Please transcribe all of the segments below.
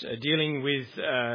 dealing with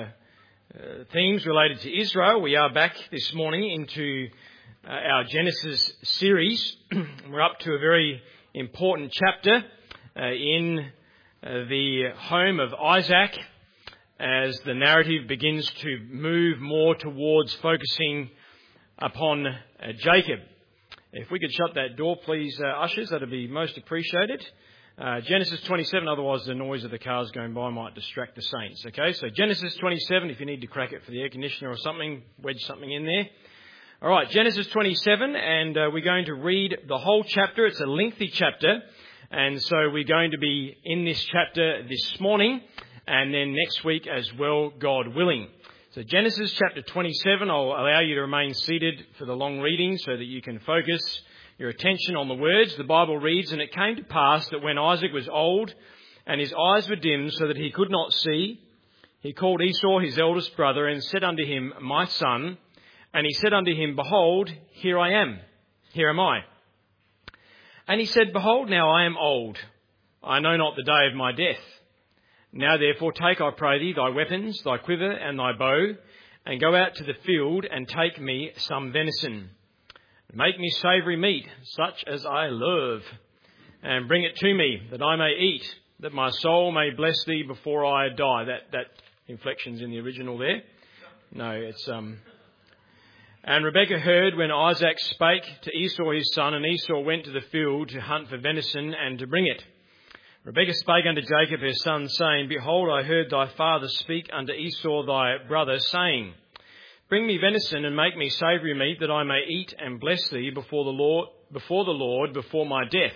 themes related to Israel. We are back this morning into our Genesis series. We're up to a very important chapter in the home of Isaac as the narrative begins to move more towards focusing upon Jacob. If we could shut that door, please, ushers, that would be most appreciated. Genesis 27, otherwise the noise of the cars going by might distract the saints. Okay, so Genesis 27, if you need to crack it for the air conditioner or something, wedge something in there. All right, Genesis 27, and we're going to read the whole chapter. It's a lengthy chapter, and so we're going to be in this chapter this morning, and then next week as well, God willing. So Genesis chapter 27, I'll allow you to remain seated for the long reading so that you can focus your attention on the words. The Bible reads, "And it came to pass that when Isaac was old and his eyes were dim so that he could not see, he called Esau his eldest brother and said unto him, My son. And he said unto him, Behold, here I am. Here am I. And he said, Behold, now I am old. I know not the day of my death. Now therefore take, I pray thee, thy weapons, thy quiver and thy bow, and go out to the field and take me some venison. Make me savoury meat, such as I love, and bring it to me, that I may eat, that my soul may bless thee before I die." That inflection's in the original there. No, it's... And Rebekah heard when Isaac spake to Esau his son, and Esau went to the field to hunt for venison and to bring it. Rebekah spake unto Jacob her son, saying, Behold, I heard thy father speak unto Esau thy brother, saying, Bring me venison and make me savoury meat, that I may eat and bless thee before the Lord before my death.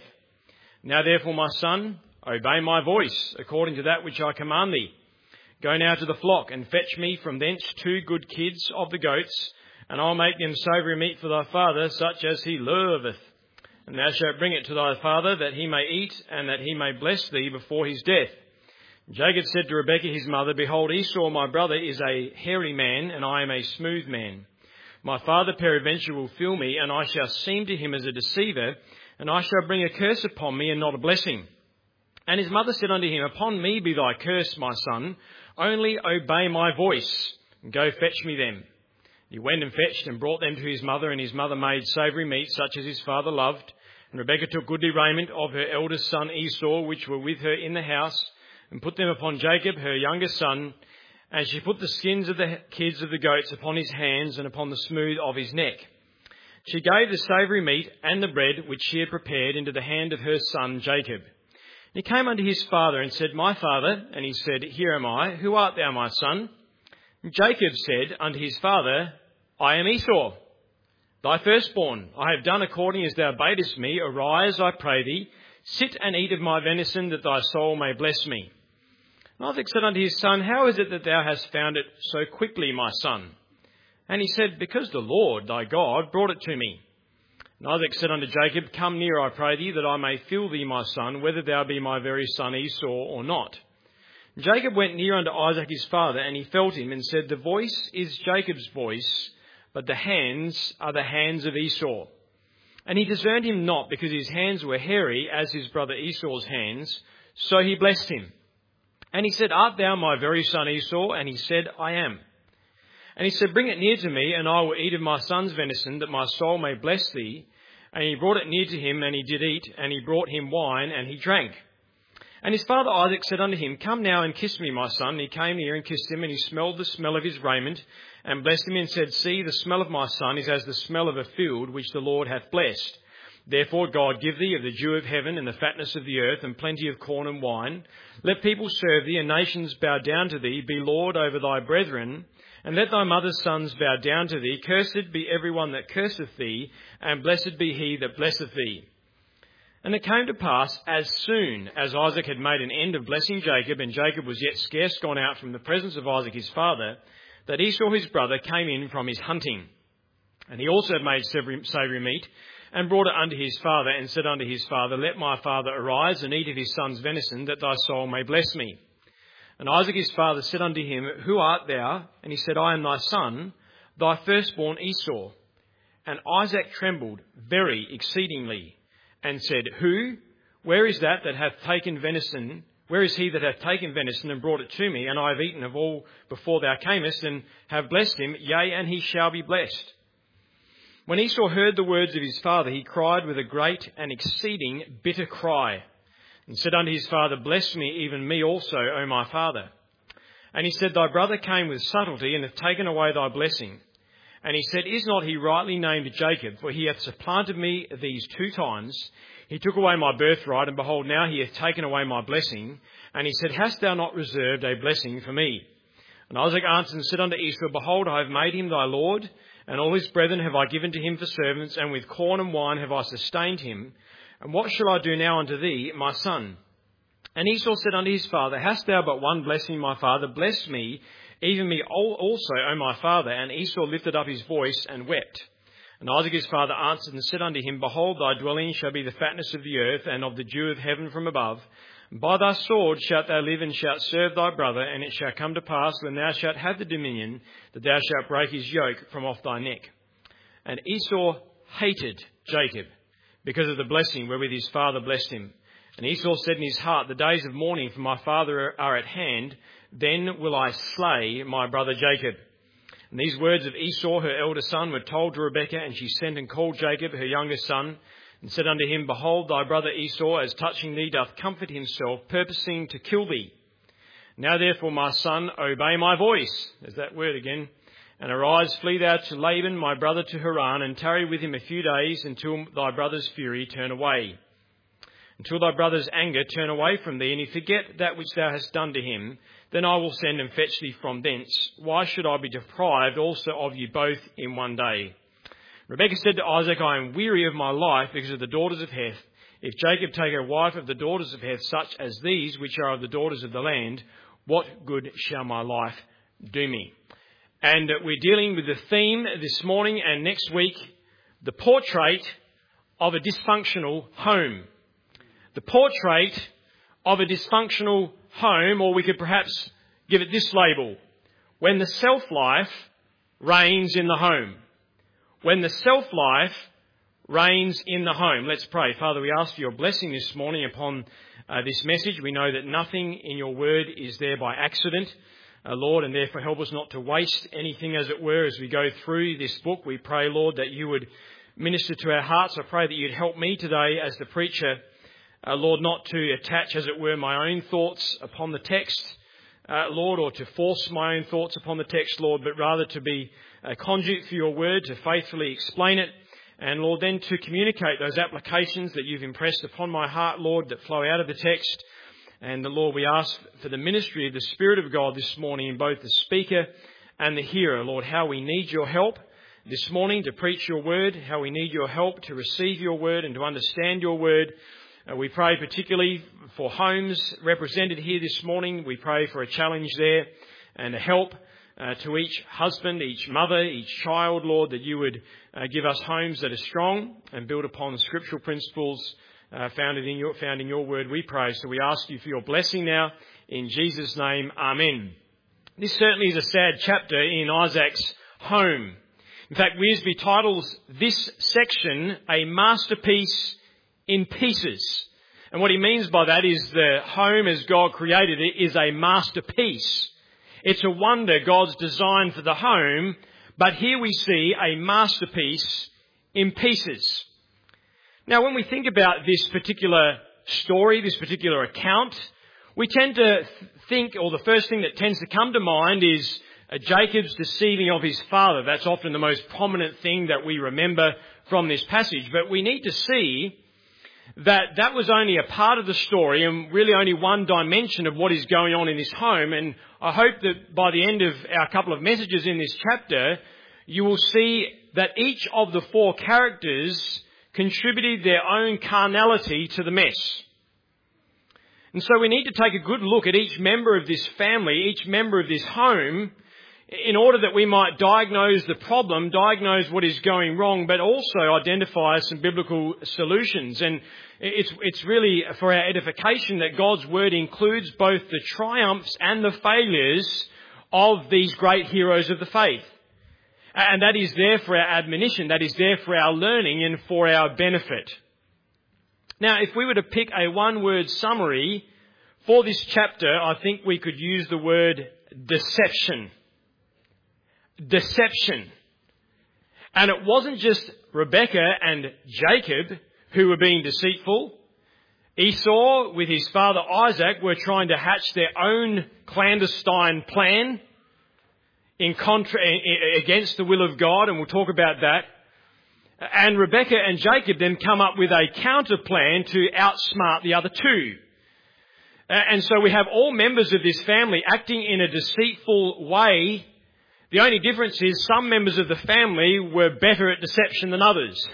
Now therefore, my son, obey my voice, according to that which I command thee. Go now to the flock, and fetch me from thence 2 good kids of the goats, and I'll make them savoury meat for thy father, such as he loveth. And thou shalt bring it to thy father, that he may eat, and that he may bless thee before his death. Jacob said to Rebekah his mother, Behold, Esau my brother is a hairy man, and I am a smooth man. My father peradventure will feel me, and I shall seem to him as a deceiver, and I shall bring a curse upon me, and not a blessing. And his mother said unto him, Upon me be thy curse, my son, only obey my voice, and go fetch me them. He went and fetched and brought them to his mother, and his mother made savoury meat, such as his father loved. And Rebekah took goodly raiment of her eldest son Esau, which were with her in the house, and put them upon Jacob, her youngest son. And she put the skins of the kids of the goats upon his hands and upon the smooth of his neck. She gave the savoury meat and the bread which she had prepared into the hand of her son Jacob. And he came unto his father and said, My father. And he said, Here am I. Who art thou, my son? And Jacob said unto his father, I am Esau, thy firstborn. I have done according as thou badest me. Arise, I pray thee, sit and eat of my venison, that thy soul may bless me. And Isaac said unto his son, How is it that thou hast found it so quickly, my son? And he said, Because the Lord thy God brought it to me. And Isaac said unto Jacob, Come near, I pray thee, that I may feel thee, my son, whether thou be my very son Esau or not. And Jacob went near unto Isaac his father, and he felt him, and said, The voice is Jacob's voice, but the hands are the hands of Esau. And he discerned him not, because his hands were hairy as his brother Esau's hands. So he blessed him. And he said, Art thou my very son Esau? And he said, I am. And he said, Bring it near to me, and I will eat of my son's venison, that my soul may bless thee. And he brought it near to him, and he did eat, and he brought him wine, and he drank. And his father Isaac said unto him, Come now and kiss me, my son. And he came near and kissed him, and he smelled the smell of his raiment, and blessed him, and said, See, the smell of my son is as the smell of a field which the Lord hath blessed. Therefore God give thee of the dew of heaven, and the fatness of the earth, and plenty of corn and wine. Let people serve thee, and nations bow down to thee. Be Lord over thy brethren, and let thy mother's sons bow down to thee. Cursed be every one that curseth thee, and blessed be he that blesseth thee. And it came to pass, as soon as Isaac had made an end of blessing Jacob, and Jacob was yet scarce gone out from the presence of Isaac his father, that Esau his brother came in from his hunting. And he also made savoury meat, and brought it unto his father, and said unto his father, Let my father arise, and eat of his son's venison, that thy soul may bless me. And Isaac his father said unto him, Who art thou? And he said, I am thy son, thy firstborn Esau. And Isaac trembled very exceedingly, and said, Who? Where is that hath taken venison? Where is he that hath taken venison and brought it to me? And I have eaten of all before thou camest, and have blessed him, yea, and he shall be blessed. When Esau heard the words of his father, he cried with a great and exceeding bitter cry, and said unto his father, Bless me, even me also, O my father. And he said, Thy brother came with subtlety, and hath taken away thy blessing. And he said, Is not he rightly named Jacob? For he hath supplanted me these 2 times. He took away my birthright, and behold, now he hath taken away my blessing. And he said, Hast thou not reserved a blessing for me? And Isaac answered and said unto Esau, Behold, I have made him thy lord, and all his brethren have I given to him for servants, and with corn and wine have I sustained him. And what shall I do now unto thee, my son? And Esau said unto his father, Hast thou but one blessing, my father? Bless me, even me also, O my father. And Esau lifted up his voice and wept. And Isaac his father answered and said unto him, Behold, thy dwelling shall be the fatness of the earth, and of the dew of heaven from above. By thy sword shalt thou live, and shalt serve thy brother. And it shall come to pass, when thou shalt have the dominion, that thou shalt break his yoke from off thy neck. And Esau hated Jacob, because of the blessing wherewith his father blessed him. And Esau said in his heart, The days of mourning for my father are at hand, then will I slay my brother Jacob. And these words of Esau, her elder son, were told to Rebekah, and she sent and called Jacob, her youngest son, and said unto him, Behold, thy brother Esau, as touching thee, doth comfort himself, purposing to kill thee. Now therefore, my son, obey my voice. There's that word again. And arise, flee thou to Laban, my brother, to Haran, and tarry with him a few days, until thy brother's fury turn away. Until thy brother's anger turn away from thee, and he forget that which thou hast done to him, then I will send and fetch thee from thence. Why should I be deprived also of you both in one day? Rebekah said to Isaac, I am weary of my life because of the daughters of Heth. If Jacob take a wife of the daughters of Heth, such as these, which are of the daughters of the land, what good shall my life do me? And we're dealing with the theme this morning and next week, the portrait of a dysfunctional home. The portrait of a dysfunctional home, or we could perhaps give it this label: when the self-life reigns in the home. When the self-life reigns in the home. Let's pray. Father, we ask for your blessing this morning upon this message. We know that nothing in your word is there by accident, Lord, and therefore help us not to waste anything, as it were, as we go through this book. We pray, Lord, that you would minister to our hearts. I pray that you'd help me today as the preacher, Lord, not to attach, as it were, my own thoughts upon the text, Lord, or to force my own thoughts upon the text, Lord, but rather to be a conduit for your word, to faithfully explain it, and, Lord, then to communicate those applications that you've impressed upon my heart, Lord, that flow out of the text. And, Lord, we ask for the ministry of the Spirit of God this morning in both the speaker and the hearer. Lord, how we need your help this morning to preach your word, how we need your help to receive your word and to understand your word. We pray particularly for homes represented here this morning. We pray for a challenge there and a help to each husband, each mother, each child, Lord, that you would give us homes that are strong and build upon scriptural principles found in your word, we pray. So we ask you for your blessing now. In Jesus' name, amen. This certainly is a sad chapter in Isaac's home. In fact, Wiersbe titles this section A Masterpiece in Pieces. And what he means by that is the home as God created it is a masterpiece. It's a wonder, God's design for the home, but here we see a masterpiece in pieces. Now, when we think about this particular story, this particular account, we tend to think, or the first thing that tends to come to mind is Jacob's deceiving of his father. That's often the most prominent thing that we remember from this passage. But we need to see that was only a part of the story and really only one dimension of what is going on in this home. And I hope that by the end of our couple of messages in this chapter, you will see that each of the 4 characters contributed their own carnality to the mess. And so we need to take a good look at each member of this family, each member of this home, in order that we might diagnose the problem, diagnose what is going wrong, but also identify some biblical solutions. And it's really for our edification that God's word includes both the triumphs and the failures of these great heroes of the faith. And that is there for our admonition, that is there for our learning and for our benefit. Now, if we were to pick a one-word summary For this chapter, I think we could use the word deception. Deception. And it wasn't just Rebekah and Jacob who were being deceitful. Esau, with his father Isaac, were trying to hatch their own clandestine plan against the will of God, and we'll talk about that. And Rebekah and Jacob then come up with a counter plan to outsmart the other two. And so we have all members of this family acting in a deceitful way. The only difference is some members of the family were better at deception than others.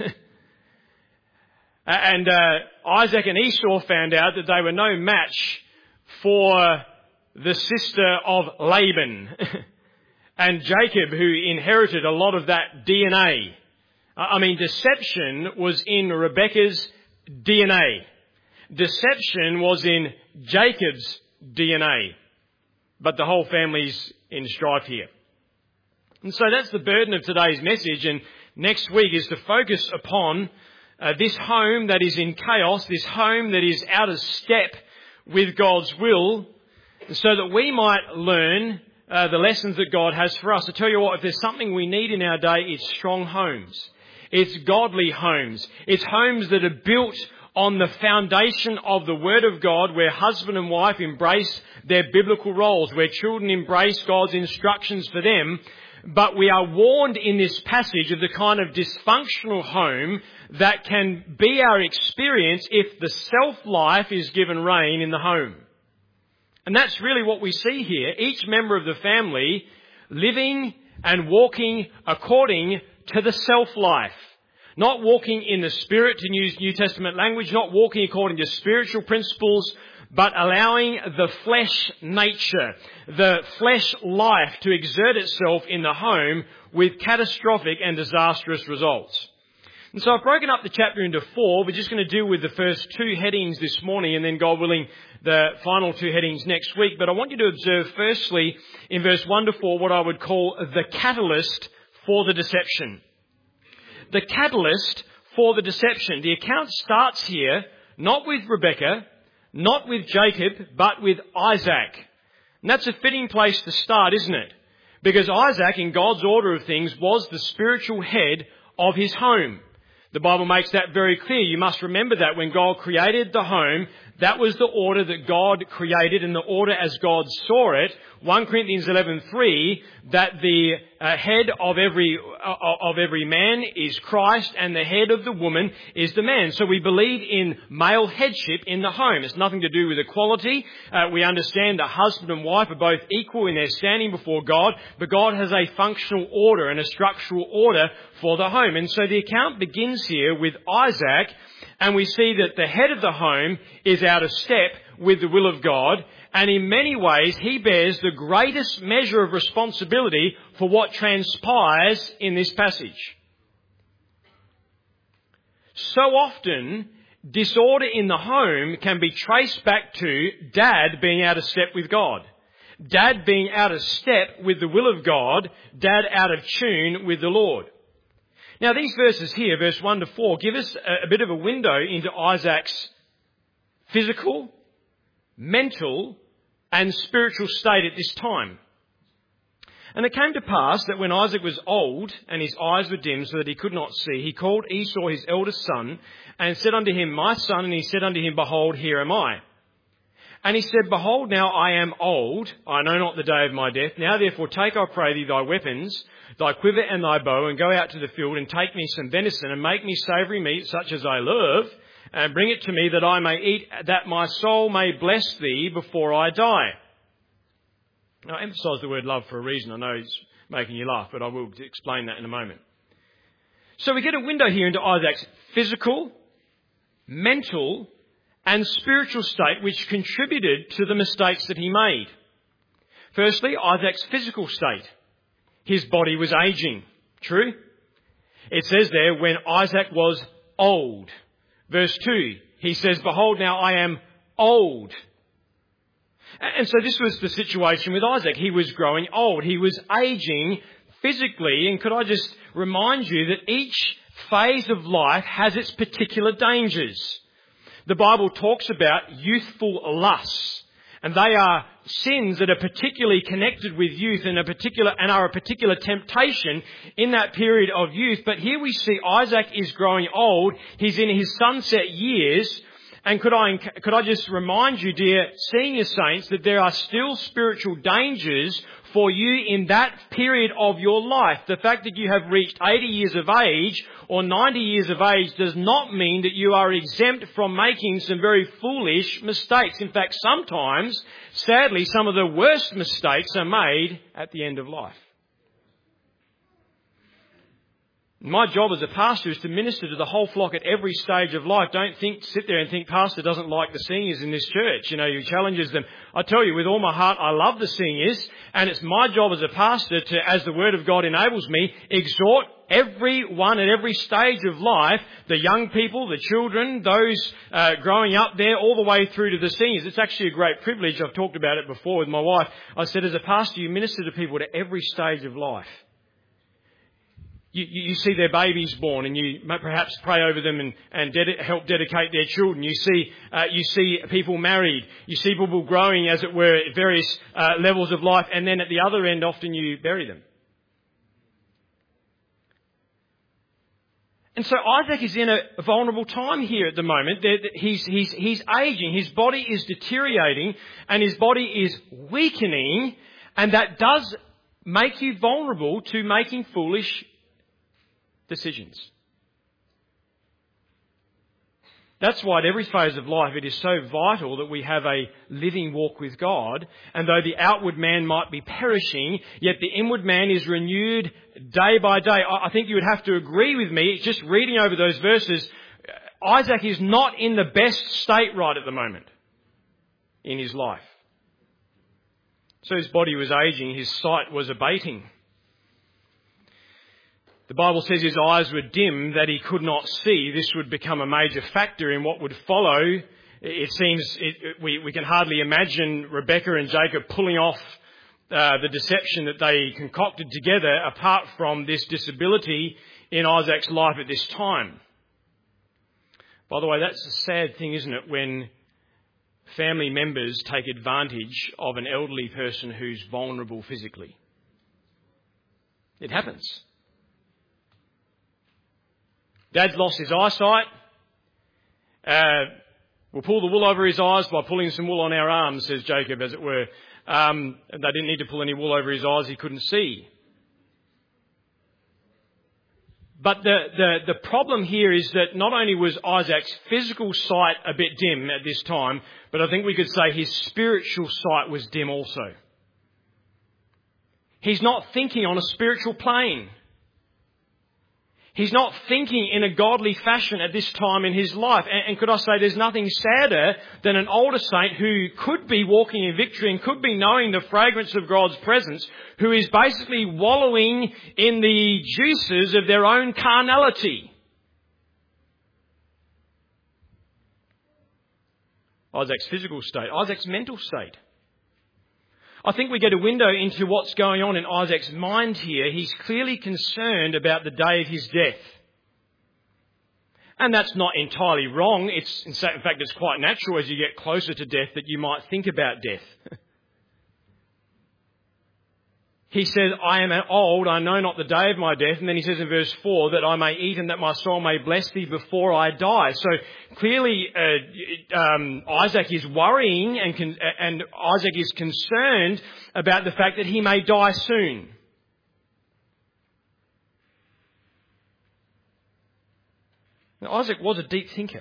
And Isaac and Esau found out that they were no match for the sister of Laban. And Jacob, who inherited a lot of that DNA. I mean, deception was in Rebekah's DNA. Deception was in Jacob's DNA. But the whole family's in strife here. And so that's the burden of today's message. And next week is to focus upon this home that is in chaos, this home that is out of step with God's will, so that we might learn the lessons that God has for us. I tell you what, if there's something we need in our day, it's strong homes. It's godly homes. It's homes that are built on the foundation of the Word of God, where husband and wife embrace their biblical roles, where children embrace God's instructions for them. But we are warned in this passage of the kind of dysfunctional home that can be our experience if the self-life is given rein in the home. And that's really what we see here. Each member of the family living and walking according to the self-life. Not walking in the Spirit, to use New Testament language, not walking according to spiritual principles, but allowing the flesh nature, the flesh life to exert itself in the home with catastrophic and disastrous results. And so I've broken up the chapter into 4. We're just going to deal with the first 2 headings this morning, and then, God willing, the final 2 headings next week. But I want you to observe firstly in verse 1 to 4 what I would call the catalyst for the deception. The catalyst for the deception. The account starts here not with Rebekah, not with Jacob, but with Isaac. And that's a fitting place to start, isn't it? Because Isaac, in God's order of things, was the spiritual head of his home. The Bible makes that very clear. You must remember that when God created the home, that was the order that God created, and the order as God saw it. 1 Corinthians 11:3, that the head of every man is Christ, and the head of the woman is the man. So we believe in male headship in the home. It's nothing to do with equality. We understand that husband and wife are both equal in their standing before God, but God has a functional order and a structural order for the home. And so the account begins here with Isaac, and we see that the head of the home is out of step with the will of God, and in many ways he bears the greatest measure of responsibility for what transpires in this passage. So often, disorder in the home can be traced back to dad being out of step with God. Dad being out of step with the will of God, dad out of tune with the Lord. Now these verses here, verse 1 to 4, give us a bit of a window into Isaac's physical, mental and spiritual state at this time. And it came to pass that when Isaac was old and his eyes were dim so that he could not see, he called Esau his eldest son and said unto him, My son. And he said unto him, Behold, here am I. And he said, Behold, now I am old, I know not the day of my death. Now therefore take, I pray thee, thy weapons, thy quiver and thy bow, and go out to the field, and take me some venison, and make me savoury meat, such as I love, and bring it to me, that I may eat, that my soul may bless thee before I die. Now I emphasise the word love for a reason. I know it's making you laugh, but I will explain that in a moment. So we get a window here into Isaac's physical, mental, and spiritual state, which contributed to the mistakes that he made. Firstly, Isaac's physical state. His body was aging. True? It says there, when Isaac was old. Verse 2, he says, Behold, now I am old. And so this was the situation with Isaac. He was growing old. He was aging physically. And could I just remind you that each phase of life has its particular dangers. The Bible talks about youthful lusts. And they are sins that are particularly connected with youth and are a particular temptation in that period of youth. But here we see Isaac is growing old. He's in his sunset years. And could I just remind you, dear senior saints, that there are still spiritual dangers for you in that period of your life. The fact that you have reached 80 years of age or 90 years of age does not mean that you are exempt from making some very foolish mistakes. In fact, sometimes, sadly, some of the worst mistakes are made at the end of life. My job as a pastor is to minister to the whole flock at every stage of life. Don't sit there and think pastor doesn't like the seniors in this church. He challenges them. I tell you, with all my heart, I love the seniors, and it's my job as a pastor to, as the Word of God enables me, exhort everyone at every stage of life, the young people, the children, those growing up there, all the way through to the seniors. It's actually a great privilege. I've talked about it before with my wife. I said, as a pastor, you minister to people at every stage of life. You see their babies born, and you perhaps pray over them and help dedicate their children. You see people married. You see people growing, as it were, at various levels of life, and then at the other end, often you bury them. And so Isaac is in a vulnerable time here at the moment. He's aging. His body is deteriorating, and his body is weakening, and that does make you vulnerable to making foolish decisions. That's why at every phase of life it is so vital that we have a living walk with God, and though the outward man might be perishing, yet the inward man is renewed day by day. I think you would have to agree with me, just reading over those verses, Isaac is not in the best state right at the moment in his life. So his body was aging, his sight was abating. The Bible says his eyes were dim, that he could not see. This would become a major factor in what would follow. It seems we can hardly imagine Rebekah and Jacob pulling off the deception that they concocted together apart from this disability in Isaac's life at this time. By the way, that's a sad thing, isn't it, when family members take advantage of an elderly person who's vulnerable physically. It happens. Dad's lost his eyesight. We'll pull the wool over his eyes by pulling some wool on our arms, says Jacob, as it were. And they didn't need to pull any wool over his eyes. He couldn't see. But the problem here is that not only was Isaac's physical sight a bit dim at this time, but I think we could say his spiritual sight was dim also. He's not thinking on a spiritual plane. He's not thinking in a godly fashion at this time in his life. And could I say there's nothing sadder than an older saint who could be walking in victory and could be knowing the fragrance of God's presence, who is basically wallowing in the juices of their own carnality. Isaac's physical state, Isaac's mental state. I think we get a window into what's going on in Isaac's mind here. He's clearly concerned about the day of his death. And that's not entirely wrong. In fact, it's quite natural as you get closer to death that you might think about death. He says, I am old, I know not the day of my death. And then he says in verse 4 that I may eat and that my soul may bless thee before I die. So clearly Isaac is worrying and Isaac is concerned about the fact that he may die soon. Now, Isaac was a deep thinker.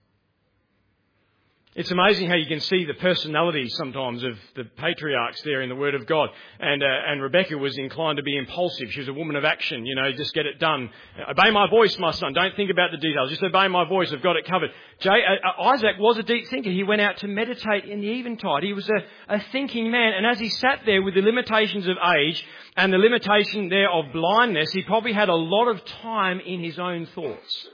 It's amazing how you can see the personality sometimes of the patriarchs there in the Word of God. And Rebekah was inclined to be impulsive. She was a woman of action, just get it done. Obey my voice, my son. Don't think about the details. Just obey my voice. I've got it covered. Isaac was a deep thinker. He went out to meditate in the eventide. He was a thinking man. And as he sat there with the limitations of age and the limitation there of blindness, he probably had a lot of time in his own thoughts.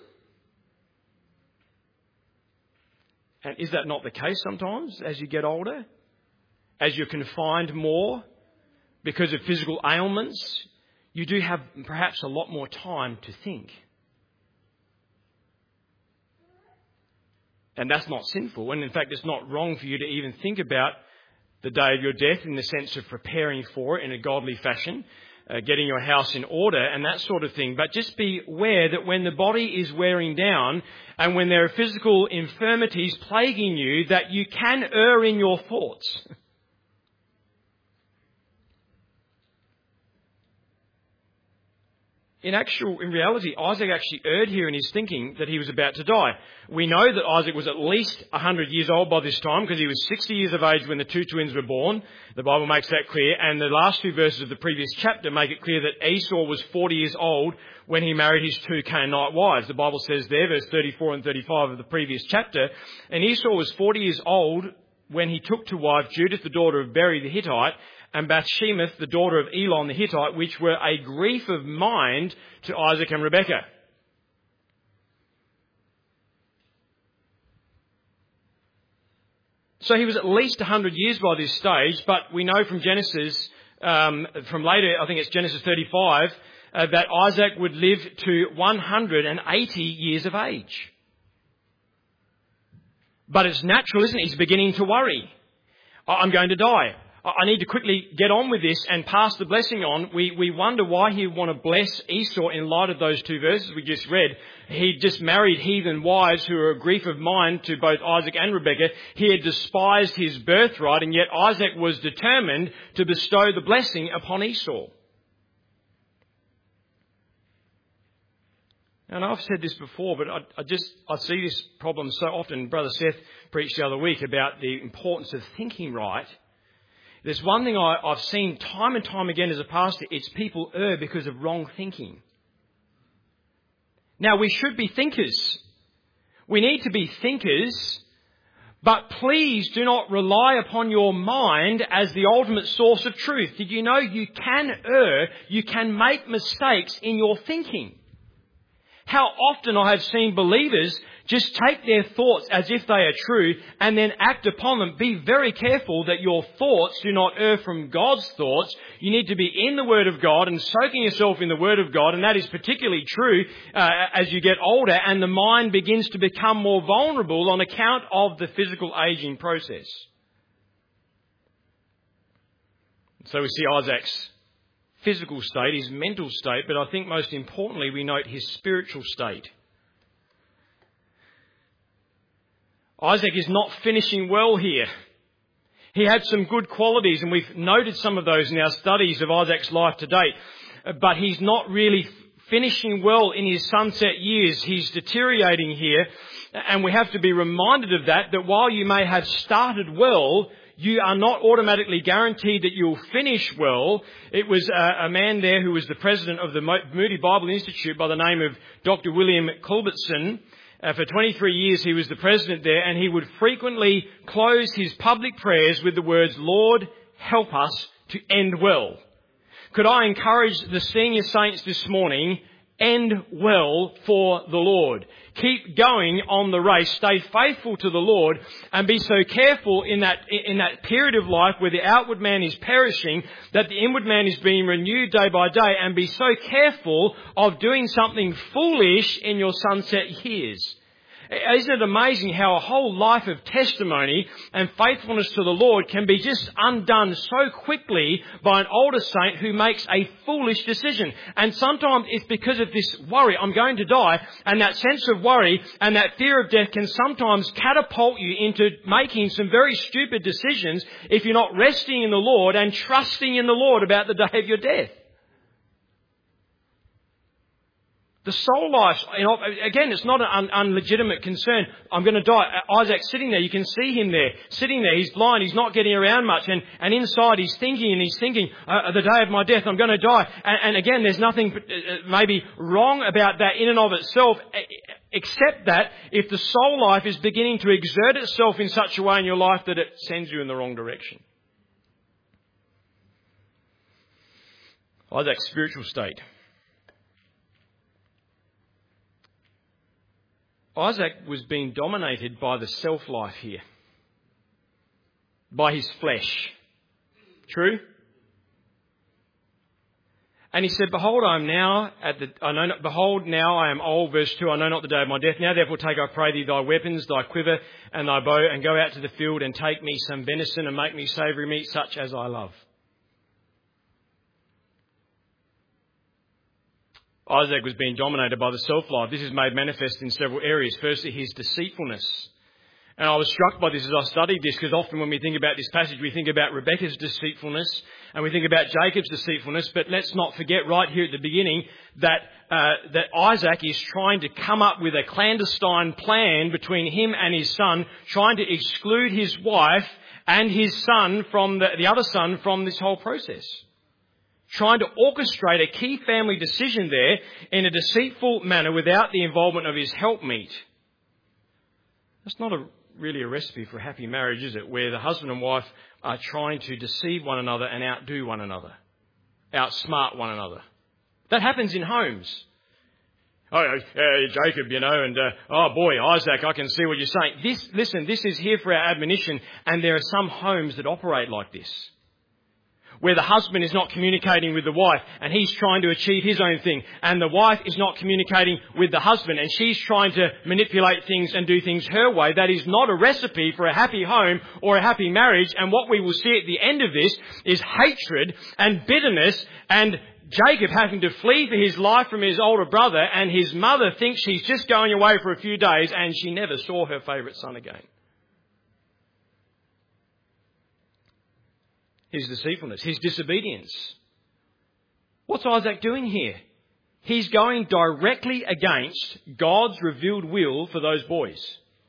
And is that not the case sometimes as you get older? As you're confined more because of physical ailments, you do have perhaps a lot more time to think. And that's not sinful. And in fact, it's not wrong for you to even think about the day of your death in the sense of preparing for it in a godly fashion, getting your house in order and that sort of thing. But just be aware that when the body is wearing down and when there are physical infirmities plaguing you, that you can err in your thoughts. In reality, Isaac actually erred here in his thinking that he was about to die. We know that Isaac was at least 100 years old by this time because he was 60 years of age when the two twins were born. The Bible makes that clear. And the last two verses of the previous chapter make it clear that Esau was 40 years old when he married his two Canaanite wives. The Bible says there, verse 34 and 35 of the previous chapter, and Esau was 40 years old when he took to wife Judith, the daughter of Beri the Hittite, and Bathshemeth, the daughter of Elon the Hittite, which were a grief of mind to Isaac and Rebekah. So he was at least 100 years by this stage, but we know from Genesis, from later, I think it's Genesis 35, that Isaac would live to 180 years of age. But it's natural, isn't it? He's beginning to worry. I'm going to die. I need to quickly get on with this and pass the blessing on. We wonder why he would want to bless Esau in light of those two verses we just read. He just married heathen wives who were a grief of mind to both Isaac and Rebekah. He had despised his birthright, and yet Isaac was determined to bestow the blessing upon Esau. And I've said this before, but I see this problem so often. Brother Seth preached the other week about the importance of thinking right. There's one thing I've seen time and time again as a pastor. It's people err because of wrong thinking. Now, we should be thinkers. We need to be thinkers, but please do not rely upon your mind as the ultimate source of truth. Did you know you can err, you can make mistakes in your thinking? How often I have seen believers just take their thoughts as if they are true and then act upon them. Be very careful that your thoughts do not err from God's thoughts. You need to be in the Word of God and soaking yourself in the Word of God, and that is particularly true as you get older and the mind begins to become more vulnerable on account of the physical aging process. So we see Isaac's physical state, his mental state, but I think most importantly we note his spiritual state. Isaac is not finishing well here. He had some good qualities, and we've noted some of those in our studies of Isaac's life to date, but he's not really finishing well in his sunset years. He's deteriorating here, and we have to be reminded of that while you may have started well, you are not automatically guaranteed that you'll finish well. It was a man there who was the president of the Moody Bible Institute by the name of Dr. William Culbertson. For 23 years he was the president there, and he would frequently close his public prayers with the words, "Lord, help us to end well." Could I encourage the senior saints this morning, end well for the Lord. Keep going on the race. Stay faithful to the Lord, and be so careful in that period of life where the outward man is perishing, that the inward man is being renewed day by day, and be so careful of doing something foolish in your sunset years. Isn't it amazing how a whole life of testimony and faithfulness to the Lord can be just undone so quickly by an older saint who makes a foolish decision? And sometimes it's because of this worry, I'm going to die, and that sense of worry and that fear of death can sometimes catapult you into making some very stupid decisions if you're not resting in the Lord and trusting in the Lord about the day of your death. The soul life, again, it's not an unlegitimate concern. I'm going to die. Isaac's sitting there. You can see him there, sitting there. He's blind. He's not getting around much. And inside he's thinking, the day of my death, I'm going to die. And again, there's nothing maybe wrong about that in and of itself, except that if the soul life is beginning to exert itself in such a way in your life that it sends you in the wrong direction. Isaac's spiritual state. Isaac was being dominated by the self-life here, by his flesh. True? And he said, behold, now I am old, verse 2, I know not the day of my death. Now therefore take, I pray thee, thy weapons, thy quiver and thy bow, and go out to the field and take me some venison and make me savoury meat, such as I love. Isaac was being dominated by the self-life. This is made manifest in several areas. Firstly, his deceitfulness. And I was struck by this as I studied this, because often when we think about this passage, we think about Rebekah's deceitfulness and we think about Jacob's deceitfulness. But let's not forget right here at the beginning that Isaac is trying to come up with a clandestine plan between him and his son, trying to exclude his wife and his son from the other son from this whole process. Trying to orchestrate a key family decision there in a deceitful manner without the involvement of his helpmeet. That's not really a recipe for a happy marriage, is it? Where the husband and wife are trying to deceive one another and outdo one another, outsmart one another. That happens in homes. Jacob, and boy, Isaac, I can see what you're saying. This is here for our admonition, and there are some homes that operate like this, where the husband is not communicating with the wife and he's trying to achieve his own thing, and the wife is not communicating with the husband and she's trying to manipulate things and do things her way. That is not a recipe for a happy home or a happy marriage. And what we will see at the end of this is hatred and bitterness, and Jacob having to flee for his life from his older brother, and his mother thinks she's just going away for a few days and she never saw her favourite son again. His deceitfulness, his disobedience. What's Isaac doing here? He's going directly against God's revealed will for those boys.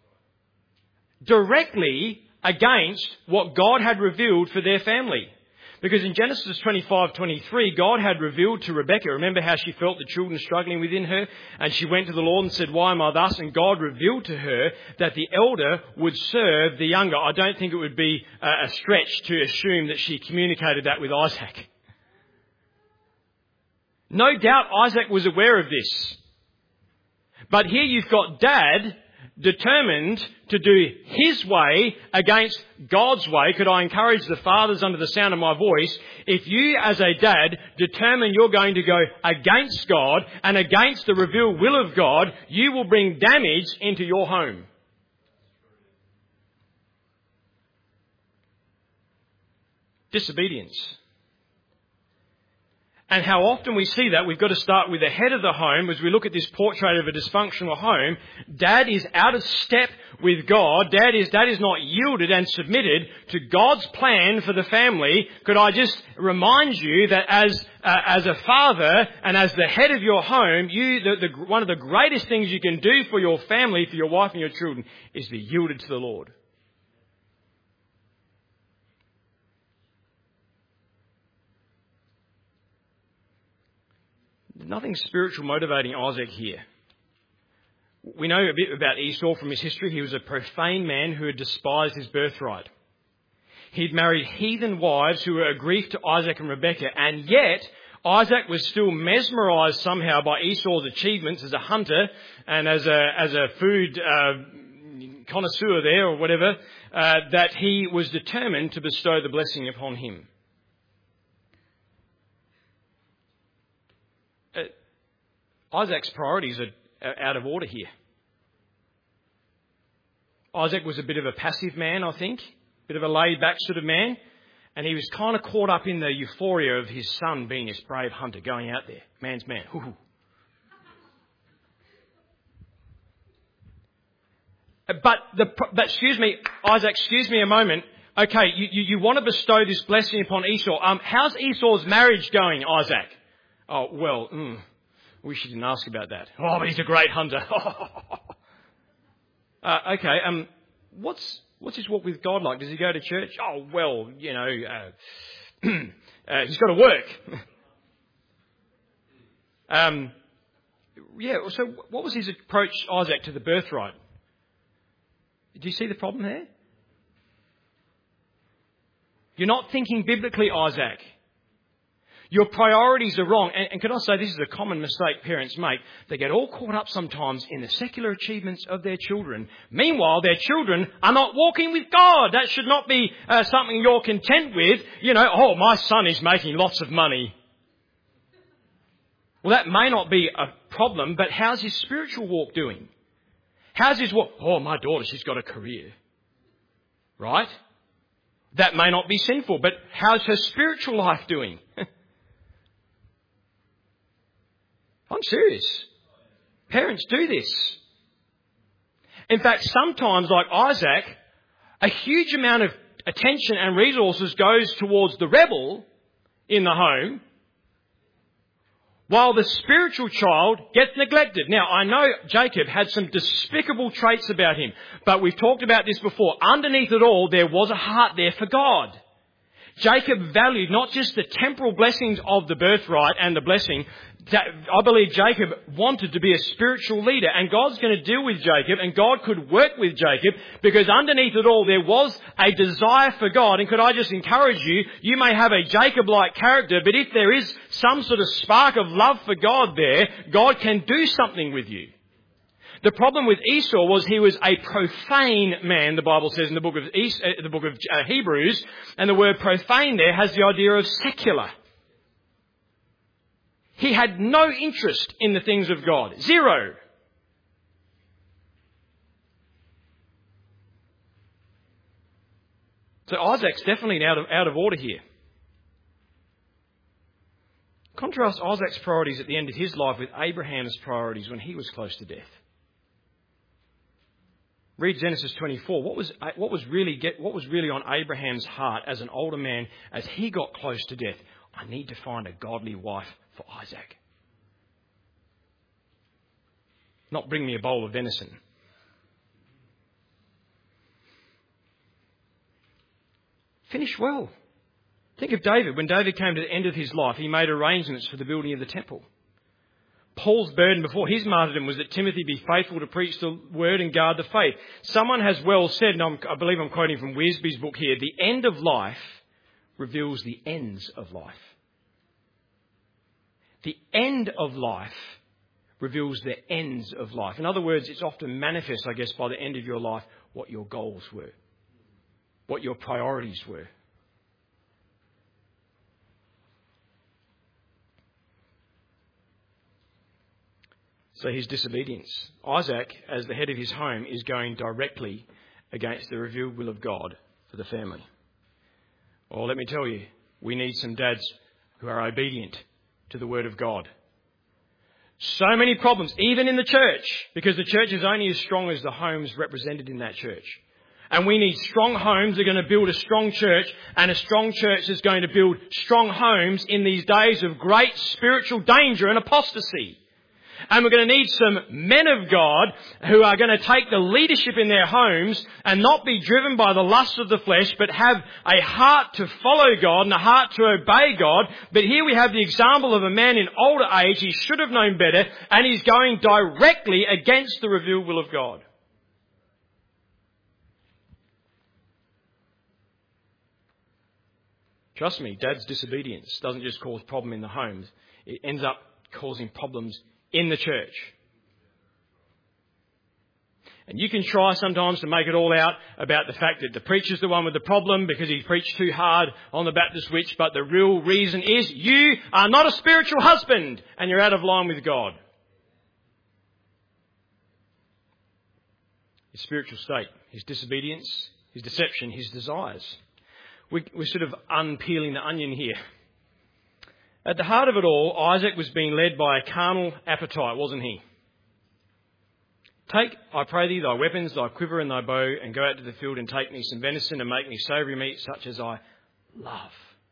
Directly against what God had revealed for their family. Because in Genesis 25:23, God had revealed to Rebekah, remember how she felt the children struggling within her? And she went to the Lord and said, why am I thus? And God revealed to her that the elder would serve the younger. I don't think it would be a stretch to assume that she communicated that with Isaac. No doubt Isaac was aware of this. But here you've got Dad determined to do his way against God's way. Could I encourage the fathers under the sound of my voice, if you as a dad determine you're going to go against God and against the revealed will of God, you will bring damage into your home. Disobedience. And how often we see that, we've got to start with the head of the home. As we look at this portrait of a dysfunctional home, Dad is out of step with God. Dad is not yielded and submitted to God's plan for the family. Could I just remind you that as a father and as the head of your home, one of the greatest things you can do for your family, for your wife and your children, is be yielded to the Lord. Nothing spiritual motivating Isaac here. We know a bit about Esau from his history. He was a profane man who had despised his birthright. He'd married heathen wives who were a grief to Isaac and Rebekah, and yet Isaac was still mesmerised somehow by Esau's achievements as a hunter and as a food connoisseur there or whatever, that he was determined to bestow the blessing upon him. Isaac's priorities are out of order here. Isaac was a bit of a passive man, I think, a bit of a laid-back sort of man, and he was kind of caught up in the euphoria of his son being this brave hunter going out there. Man's man. Hoo-hoo. But excuse me, Isaac, excuse me a moment. Okay, you want to bestow this blessing upon Esau. How's Esau's marriage going, Isaac? Oh, well, wish you didn't ask about that. Oh, but he's a great hunter. Okay, what's his walk with God like? Does he go to church? Oh, well, he's got to work. So what was his approach, Isaac, to the birthright? Do you see the problem there? You're not thinking biblically, Isaac. Your priorities are wrong. And can I say this is a common mistake parents make? They get all caught up sometimes in the secular achievements of their children. Meanwhile, their children are not walking with God. That should not be something you're content with. My son is making lots of money. Well, that may not be a problem, but how's his spiritual walk doing? How's his walk? Oh, my daughter, she's got a career. Right? That may not be sinful, but how's her spiritual life doing? I'm serious. Parents do this. In fact, sometimes, like Isaac, a huge amount of attention and resources goes towards the rebel in the home, while the spiritual child gets neglected. Now, I know Jacob had some despicable traits about him, but we've talked about this before. Underneath it all, there was a heart there for God. Jacob valued not just the temporal blessings of the birthright and the blessing. I believe Jacob wanted to be a spiritual leader, and God's going to deal with Jacob, and God could work with Jacob, because underneath it all there was a desire for God. And could I just encourage you, you may have a Jacob-like character, but if there is some sort of spark of love for God there, God can do something with you. The problem with Esau was he was a profane man, the Bible says in the book of Hebrews, and the word profane there has the idea of secular. He had no interest in the things of God. Zero. So Isaac's definitely out of order here. Contrast Isaac's priorities at the end of his life with Abraham's priorities when he was close to death. Read Genesis 24. What was really on Abraham's heart as an older man as he got close to death? I need to find a godly wife for Isaac. Not bring me a bowl of venison. Finish well. Think of David. When David came to the end of his life, he made arrangements for the building of the temple. Paul's burden before his martyrdom was that Timothy be faithful to preach the word and guard the faith. Someone has well said, and I believe I'm quoting from Wearsby's book here, the end of life reveals the ends of life. The end of life reveals the ends of life. In other words, it's often manifest, I guess, by the end of your life, what your goals were, what your priorities were. So his disobedience. Isaac, as the head of his home, is going directly against the revealed will of God for the family. Well, let me tell you, we need some dads who are obedient to the word of God. So many problems, even in the church, because the church is only as strong as the homes represented in that church. And we need strong homes that are going to build a strong church, and a strong church is going to build strong homes in these days of great spiritual danger and apostasy. And we're going to need some men of God who are going to take the leadership in their homes and not be driven by the lust of the flesh, but have a heart to follow God and a heart to obey God. But here we have the example of a man in older age. He should have known better, and he's going directly against the revealed will of God. Trust me, Dad's disobedience doesn't just cause problem in the homes. It ends up causing problems in the church. And you can try sometimes to make it all out about the fact that the preacher's the one with the problem because he preached too hard on the Baptist witch, but the real reason is you are not a spiritual husband and you're out of line with God. His spiritual state, his disobedience, his deception, his desires. We're sort of unpeeling the onion here. At the heart of it all, Isaac was being led by a carnal appetite, wasn't he? Take, I pray thee, thy weapons, thy quiver and thy bow, and go out to the field and take me some venison and make me savoury meat such as I love.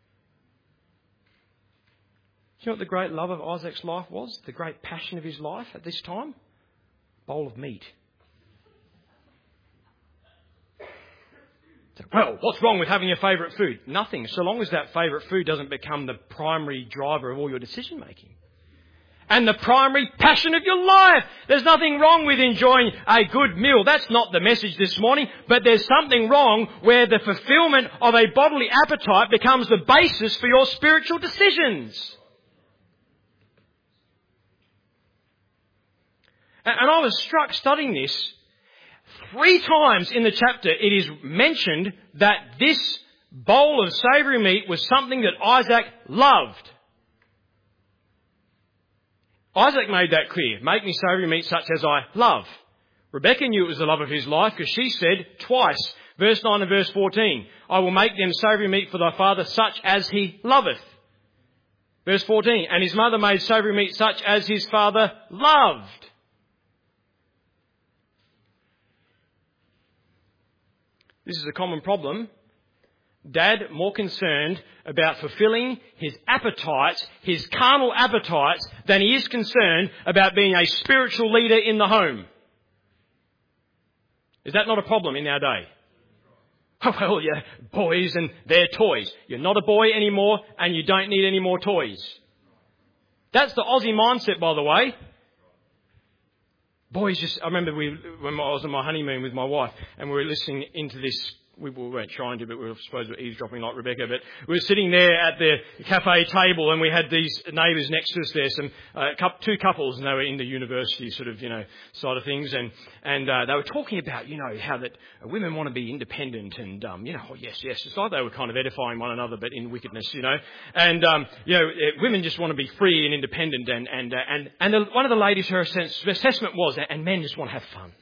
Do you know what the great love of Isaac's life was? The great passion of his life at this time? Bowl of meat. Well, what's wrong with having your favourite food? Nothing, so long as that favourite food doesn't become the primary driver of all your decision making. And the primary passion of your life. There's nothing wrong with enjoying a good meal. That's not the message this morning. But there's something wrong where the fulfilment of a bodily appetite becomes the basis for your spiritual decisions. And I was struck studying this. 3 times in the chapter it is mentioned that this bowl of savoury meat was something that Isaac loved. Isaac made that clear. Make me savoury meat such as I love. Rebekah knew it was the love of his life because she said twice, verse 9 and verse 14, I will make them savoury meat for thy father such as he loveth. Verse 14, and his mother made savoury meat such as his father loved. This is a common problem. Dad more concerned about fulfilling his appetites, his carnal appetites, than he is concerned about being a spiritual leader in the home. Is that not a problem in our day? Oh, well, yeah, boys and their toys. You're not a boy anymore and you don't need any more toys. That's the Aussie mindset, by the way. Boys I remember when I was on my honeymoon with my wife and we were listening into this. We weren't trying to, but we were supposed to be eavesdropping like Rebecca. But we were sitting there at the cafe table and we had these neighbours next to us there, two couples, and they were in the university sort of, side of things. And they were talking about, how that women want to be independent and, oh yes. It's like they were kind of edifying one another, but in wickedness, And, women just want to be free and independent. And one of the ladies, her assessment was, and men just want to have fun.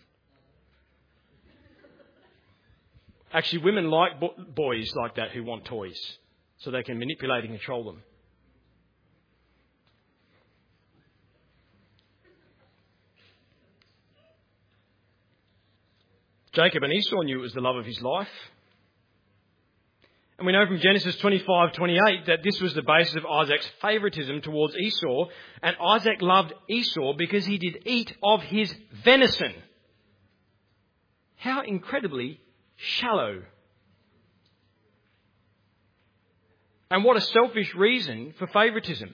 Actually, women like boys like that who want toys, so they can manipulate and control them. Jacob and Esau knew it was the love of his life. And we know from Genesis 25:28 that this was the basis of Isaac's favouritism towards Esau. And Isaac loved Esau because he did eat of his venison. How incredibly shallow. And what a selfish reason for favouritism.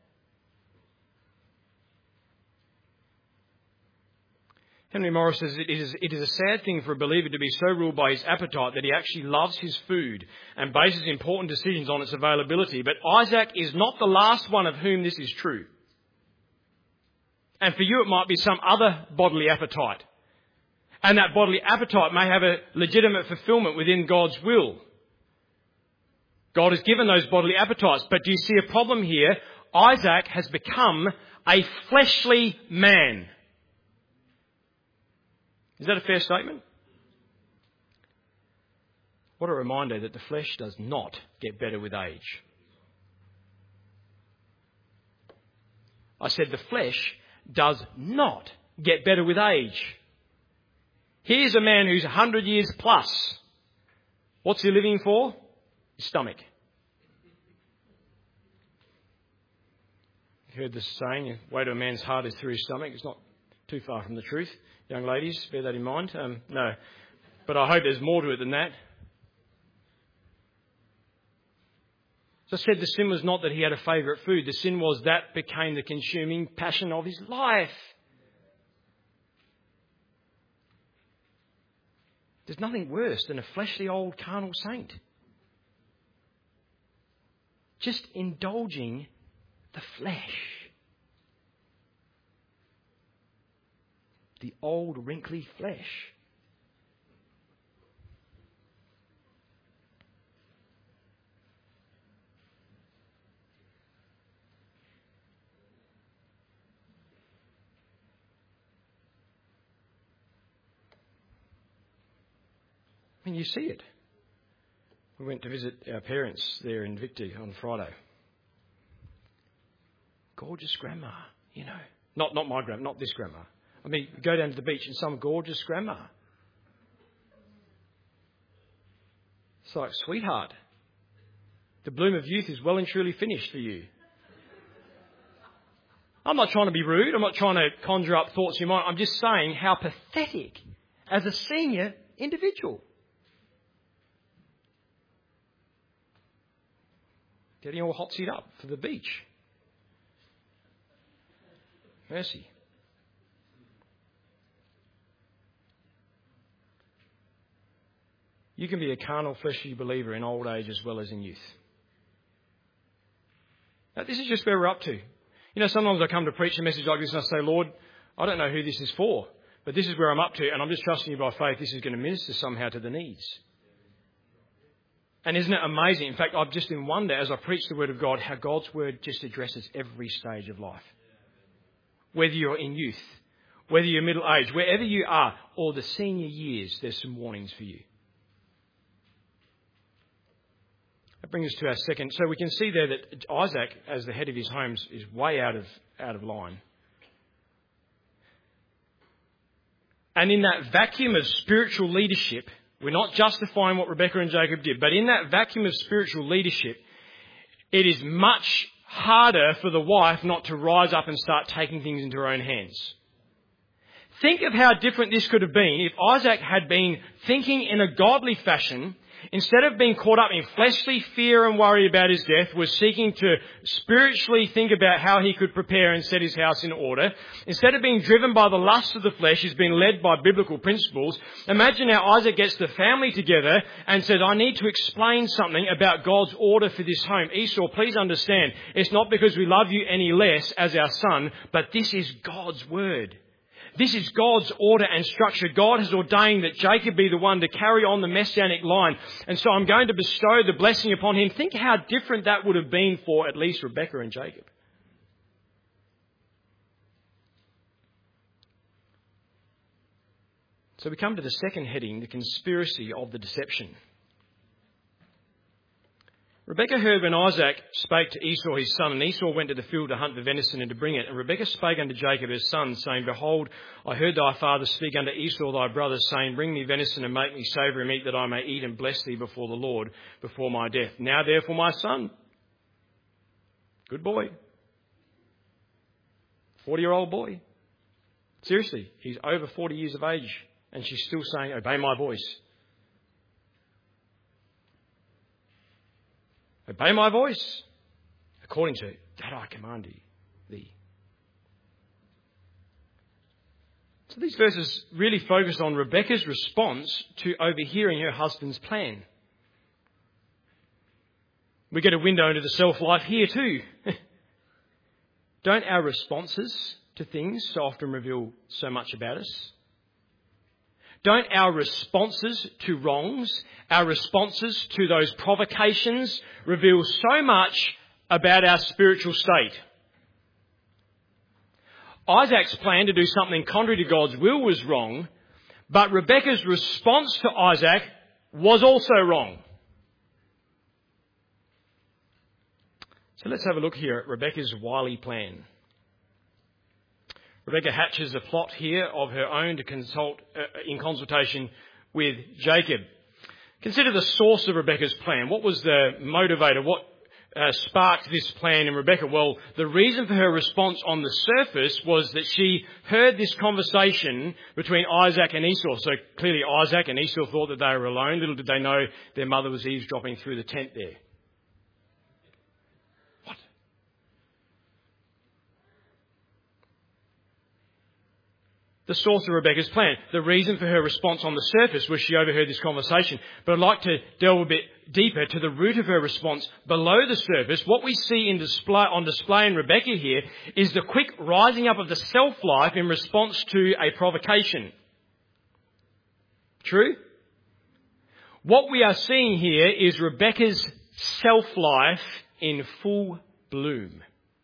Henry Morris says it is a sad thing for a believer to be so ruled by his appetite that he actually loves his food and bases important decisions on its availability. But Isaac is not the last one of whom this is true. And for you it might be some other bodily appetite. And that bodily appetite may have a legitimate fulfilment within God's will. God has given those bodily appetites. But do you see a problem here? Isaac has become a fleshly man. Is that a fair statement? What a reminder that the flesh does not get better with age. I said the flesh does not get better with age. Here's a man who's 100 years plus. What's he living for? His stomach. You heard this saying, the way to a man's heart is through his stomach. It's not too far from the truth. Young ladies, bear that in mind. No. But I hope there's more to it than that. As I said, the sin was not that he had a favourite food. The sin was that became the consuming passion of his life. There's nothing worse than a fleshly old carnal saint. Just indulging the flesh. The old wrinkly flesh. I mean, you see it. We went to visit our parents there in Victory on Friday. Gorgeous grandma, Not my grandma, not this grandma. I mean, you go down to the beach and some gorgeous grandma. It's like, sweetheart, the bloom of youth is well and truly finished for you. I'm not trying to be rude. I'm not trying to conjure up thoughts in your mind. I'm just saying how pathetic as a senior individual. Getting all hotsied up for the beach. Mercy. You can be a carnal, fleshly believer in old age as well as in youth. Now, this is just where we're up to. Sometimes I come to preach a message like this and I say, Lord, I don't know who this is for, but this is where I'm up to, and I'm just trusting you by faith this is going to minister somehow to the needs. And isn't it amazing? In fact, I've just in wonder as I preach the Word of God how God's Word just addresses every stage of life. whether you're in youth, whether you're middle age, wherever you are, or the senior years, there's some warnings for you. That brings us to our second. So we can see there that Isaac, as the head of his home, is way out of line. And in that vacuum of spiritual leadership, we're not justifying what Rebekah and Jacob did, but in that vacuum of spiritual leadership, it is much harder for the wife not to rise up and start taking things into her own hands. Think of how different this could have been if Isaac had been thinking in a godly fashion, instead of being caught up in fleshly fear and worry about his death, was seeking to spiritually think about how he could prepare and set his house in order. Instead of being driven by the lust of the flesh, he's been led by biblical principles. Imagine how Isaac gets the family together and says, I need to explain something about God's order for this home. Esau, please understand, it's not because we love you any less as our son, but this is God's word. This is God's order and structure. God has ordained that Jacob be the one to carry on the messianic line. And so I'm going to bestow the blessing upon him. Think how different that would have been for at least Rebekah and Jacob. So we come to the second heading, the conspiracy of the deception. Rebekah heard when Isaac spake to Esau his son, and Esau went to the field to hunt the venison and to bring it. And Rebekah spake unto Jacob his son, saying, Behold, I heard thy father speak unto Esau thy brother, saying, Bring me venison and make me savoury meat, that I may eat and bless thee before the Lord, before my death. Now therefore, my son, good boy, 40-year-old boy. Seriously, he's over 40 years of age, and she's still saying, Obey my voice. Obey my voice, according to that I command thee. So these verses really focus on Rebekah's response to overhearing her husband's plan. We get a window into the self-life here too. Don't our responses to things so often reveal so much about us? Don't our responses to wrongs, our responses to those provocations reveal so much about our spiritual state? Isaac's plan to do something contrary to God's will was wrong, but Rebekah's response to Isaac was also wrong. So let's have a look here at Rebekah's wily plan. Rebekah hatches a plot here of her own to consult in consultation with Jacob. Consider the source of Rebekah's plan. What was the motivator? What sparked this plan in Rebekah? Well, the reason for her response on the surface was that she heard this conversation between Isaac and Esau. So clearly Isaac and Esau thought that they were alone. Little did they know their mother was eavesdropping through the tent there. The source of Rebekah's plan. The reason for her response on the surface was she overheard this conversation. But I'd like to delve a bit deeper to the root of her response below the surface. What we see on display in Rebekah here is the quick rising up of the self-life in response to a provocation. True? What we are seeing here is Rebekah's self-life in full bloom.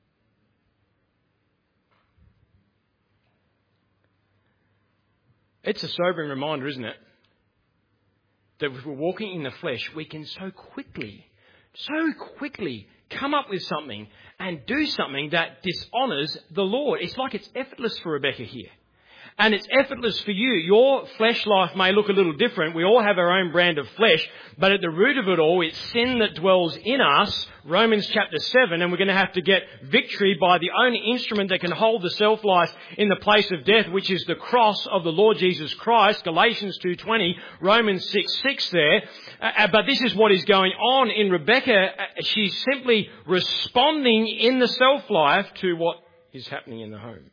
It's a sobering reminder, isn't it? That if we're walking in the flesh, we can so quickly come up with something and do something that dishonours the Lord. It's like it's effortless for Rebekah here. And it's effortless for you. Your flesh life may look a little different. We all have our own brand of flesh. But at the root of it all, it's sin that dwells in us. Romans chapter 7. And we're going to have to get victory by the only instrument that can hold the self-life in the place of death, which is the cross of the Lord Jesus Christ. Galatians 2:20, Romans 6:6 there. But this is what is going on in Rebekah. She's simply responding in the self-life to what is happening in the home.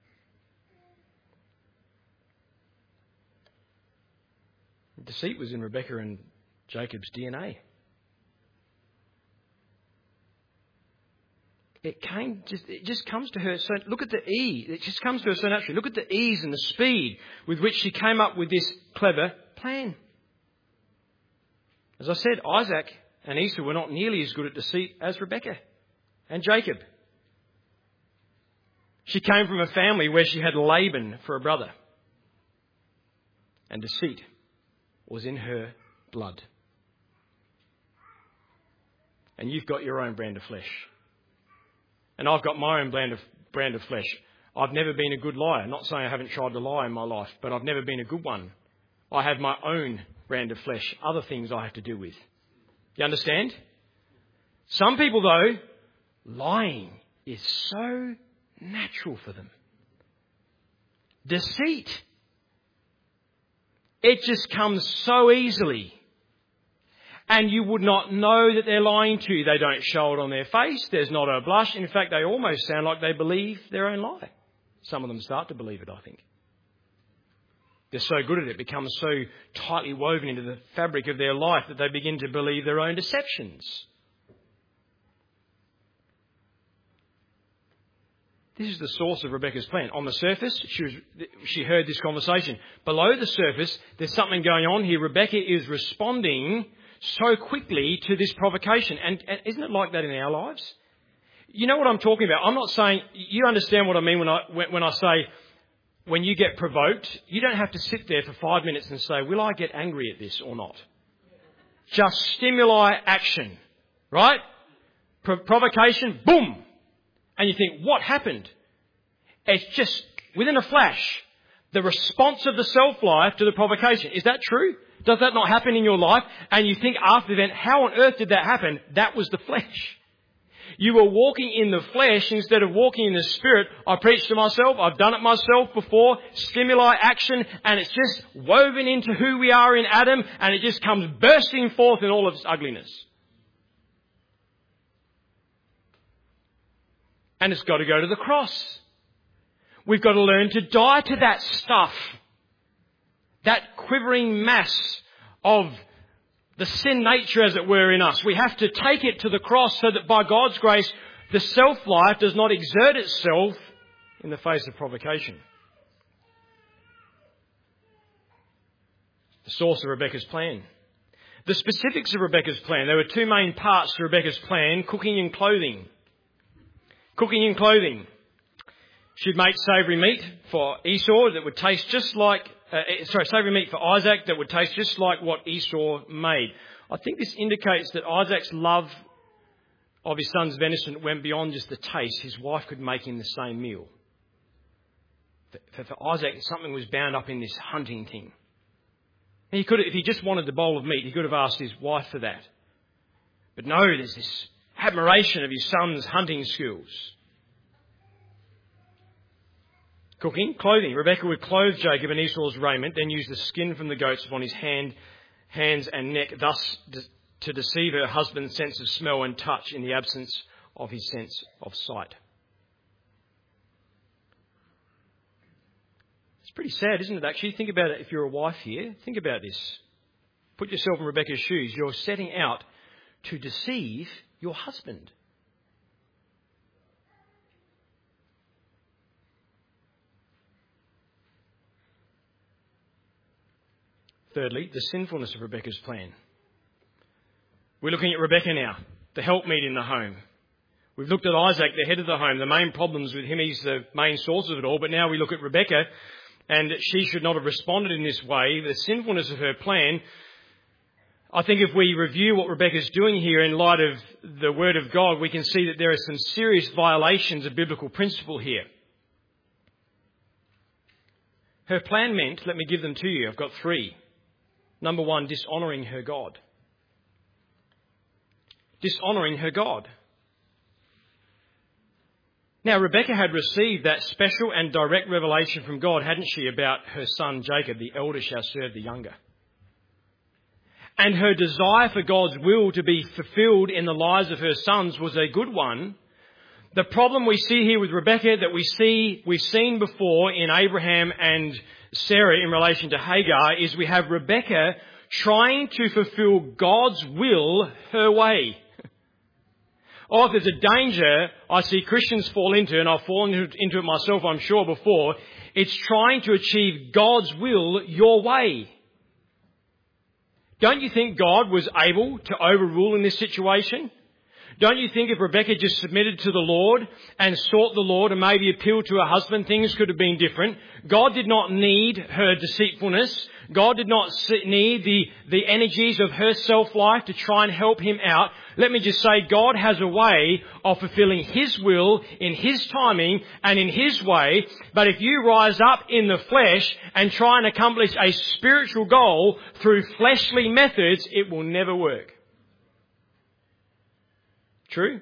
Deceit was in Rebekah and Jacob's DNA. It just comes to her. So look at the ease. It just comes to her so naturally. Look at the ease and the speed with which she came up with this clever plan. As I said, Isaac and Esau were not nearly as good at deceit as Rebekah and Jacob. She came from a family where she had Laban for a brother. And deceit was in her blood. And you've got your own brand of flesh. And I've got my own brand of flesh. I've never been a good liar. Not saying I haven't tried to lie in my life, but I've never been a good one. I have my own brand of flesh, other things I have to deal with. You understand? Some people, though, lying is so natural for them. Deceit. It just comes so easily. And you would not know that they're lying to you. They don't show it on their face. There's not a blush. In fact, they almost sound like they believe their own lie. Some of them start to believe it, I think. They're so good at it. It becomes so tightly woven into the fabric of their life that they begin to believe their own deceptions. This is the source of Rebecca's plan. On the surface, she heard this conversation. Below the surface, there's something going on here. Rebecca is responding so quickly to this provocation. And isn't it like that in our lives? You know what I'm talking about. I'm not saying, you understand what I mean when I say, when you get provoked, you don't have to sit there for 5 minutes and say, will I get angry at this or not? Just stimuli action, right? Provocation, boom. And you think, what happened? It's just, within a flash, the response of the self-life to the provocation. Is that true? Does that not happen in your life? And you think after the event, how on earth did that happen? That was the flesh. You were walking in the flesh instead of walking in the spirit. I preach to myself. I've done it myself before. Stimuli action. And it's just woven into who we are in Adam. And it just comes bursting forth in all of its ugliness. And it's got to go to the cross. We've got to learn to die to that stuff. That quivering mass of the sin nature, as it were, in us. We have to take it to the cross so that by God's grace, the self-life does not exert itself in the face of provocation. The source of Rebecca's plan. The specifics of Rebecca's plan. There were two main parts to Rebecca's plan, cooking and clothing. Cooking and clothing. She'd make savoury meat for Esau that would taste just like, savoury meat for Isaac that would taste just like what Esau made. I think this indicates that Isaac's love of his son's venison went beyond just the taste. His wife could make him the same meal. For Isaac, something was bound up in this hunting thing. He could, if he just wanted the bowl of meat, he could have asked his wife for that. But no, there's this admiration of his son's hunting skills. Cooking, clothing. Rebecca would clothe Jacob in Esau's raiment, then use the skin from the goats upon his hands and neck, thus to deceive her husband's sense of smell and touch in the absence of his sense of sight. It's pretty sad, isn't it, actually? Think about it if you're a wife here. Think about this. Put yourself in Rebecca's shoes. You're setting out to deceive your husband. Thirdly, the sinfulness of Rebecca's plan. We're looking at Rebecca now, the helpmeet in the home. We've looked at Isaac, the head of the home, the main problems with him. He's the main source of it all. But now we look at Rebecca, and she should not have responded in this way. The sinfulness of her plan. I think if we review what Rebecca's doing here in light of the Word of God, we can see that there are some serious violations of biblical principle here. Her plan meant, let me give them to you, I've got 3. Number 1, dishonouring her God. Dishonouring her God. Now, Rebecca had received that special and direct revelation from God, hadn't she, about her son Jacob, the elder shall serve the younger. And her desire for God's will to be fulfilled in the lives of her sons was a good one. The problem we see here with Rebecca that we've seen before in Abraham and Sarah in relation to Hagar is we have Rebecca trying to fulfill God's will her way. Oh, if there's a danger I see Christians fall into, and I've fallen into it myself, I'm sure, before, it's trying to achieve God's will your way. Don't you think God was able to overrule in this situation? Don't you think if Rebecca just submitted to the Lord and sought the Lord and maybe appealed to her husband, things could have been different? God did not need her deceitfulness. God did not need the energies of her self-life to try and help him out. Let me just say, God has a way of fulfilling His will in His timing and in His way. But if you rise up in the flesh and try and accomplish a spiritual goal through fleshly methods, it will never work. True?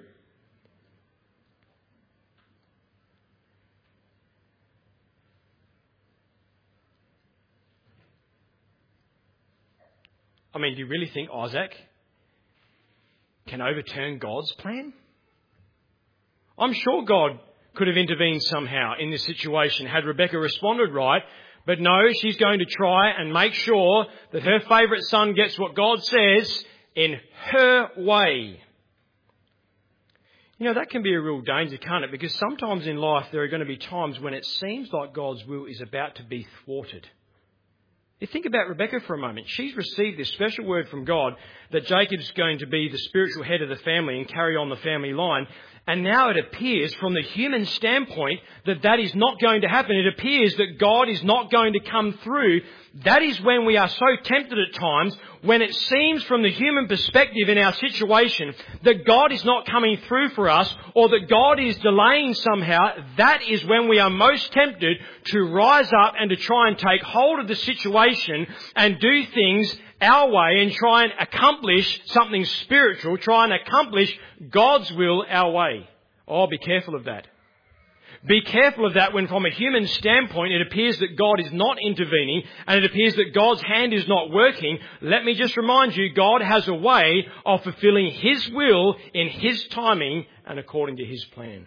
I mean, do you really think Isaac can overturn God's plan? I'm sure God could have intervened somehow in this situation had Rebecca responded right. But no, she's going to try and make sure that her favourite son gets what God says in her way. You know, that can be a real danger, can't it? Because sometimes in life there are going to be times when it seems like God's will is about to be thwarted. You think about Rebecca for a moment. She's received this special word from God that Jacob's going to be the spiritual head of the family and carry on the family line. And now it appears from the human standpoint that that is not going to happen. It appears that God is not going to come through. That is when we are so tempted at times, when it seems from the human perspective in our situation that God is not coming through for us or that God is delaying somehow. That is when we are most tempted to rise up and to try and take hold of the situation and do things our way and try and accomplish something spiritual, try and accomplish God's will our way. Oh, be careful of that. Be careful of that when from a human standpoint it appears that God is not intervening and it appears that God's hand is not working. Let me just remind you, God has a way of fulfilling His will in His timing and according to His plan.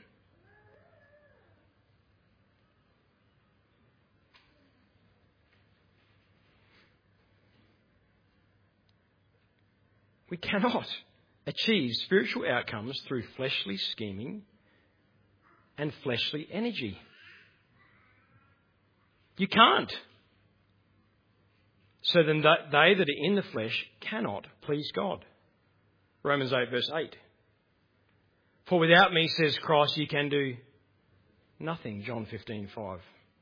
We cannot achieve spiritual outcomes through fleshly scheming and fleshly energy. You can't. So then they that are in the flesh cannot please God. Romans 8 verse 8. For without me, says Christ, you can do nothing. John 15:5.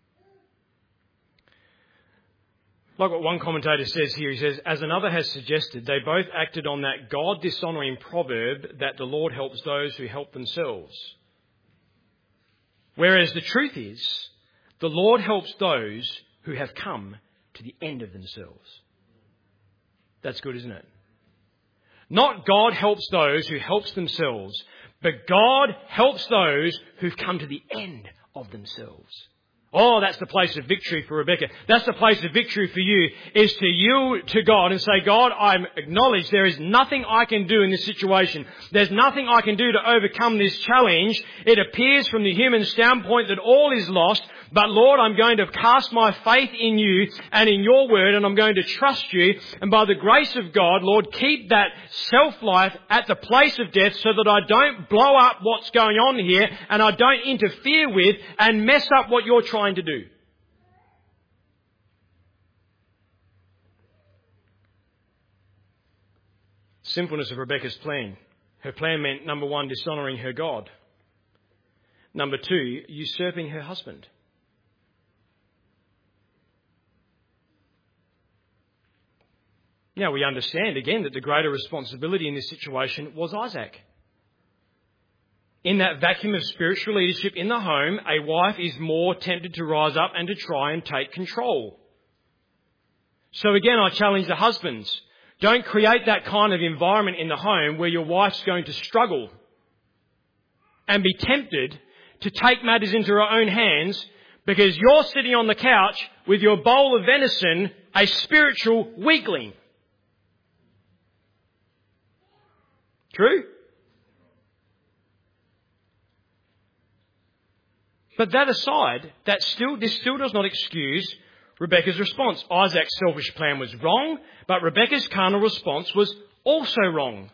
Like what one commentator says here, he says, as another has suggested, they both acted on that God-dishonouring proverb that the Lord helps those who help themselves. Whereas the truth is, the Lord helps those who have come to the end of themselves. That's good, isn't it? Not God helps those who helps themselves, but God helps those who've come to the end of themselves. Oh, that's the place of victory for Rebecca. That's the place of victory for you, is to yield to God and say, God, I acknowledge there is nothing I can do in this situation. There's nothing I can do to overcome this challenge. It appears from the human standpoint that all is lost. But Lord, I'm going to cast my faith in you and in your word, and I'm going to trust you. And by the grace of God, Lord, keep that self-life at the place of death so that I don't blow up what's going on here and I don't interfere with and mess up what you're trying to do. Sinfulness of Rebecca's plan. Her plan meant, number one, dishonouring her God. Number two, usurping her husband. Now we understand again that the greater responsibility in this situation was Isaac. In that vacuum of spiritual leadership in the home, a wife is more tempted to rise up and to try and take control. So again, I challenge the husbands. Don't create that kind of environment in the home where your wife's going to struggle and be tempted to take matters into her own hands because you're sitting on the couch with your bowl of venison, a spiritual weakling. True? But that aside, this still does not excuse Rebecca's response. Isaac's selfish plan was wrong, but Rebecca's carnal response was also wrong.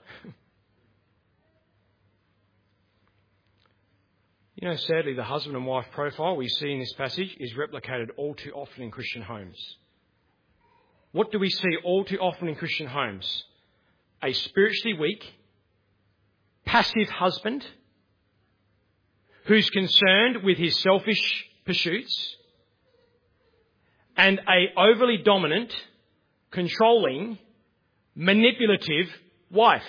You know, sadly, the husband and wife profile we see in this passage is replicated all too often in Christian homes. What do we see all too often in Christian homes? A spiritually weak, passive husband who's concerned with his selfish pursuits, and a overly dominant, controlling, manipulative wife.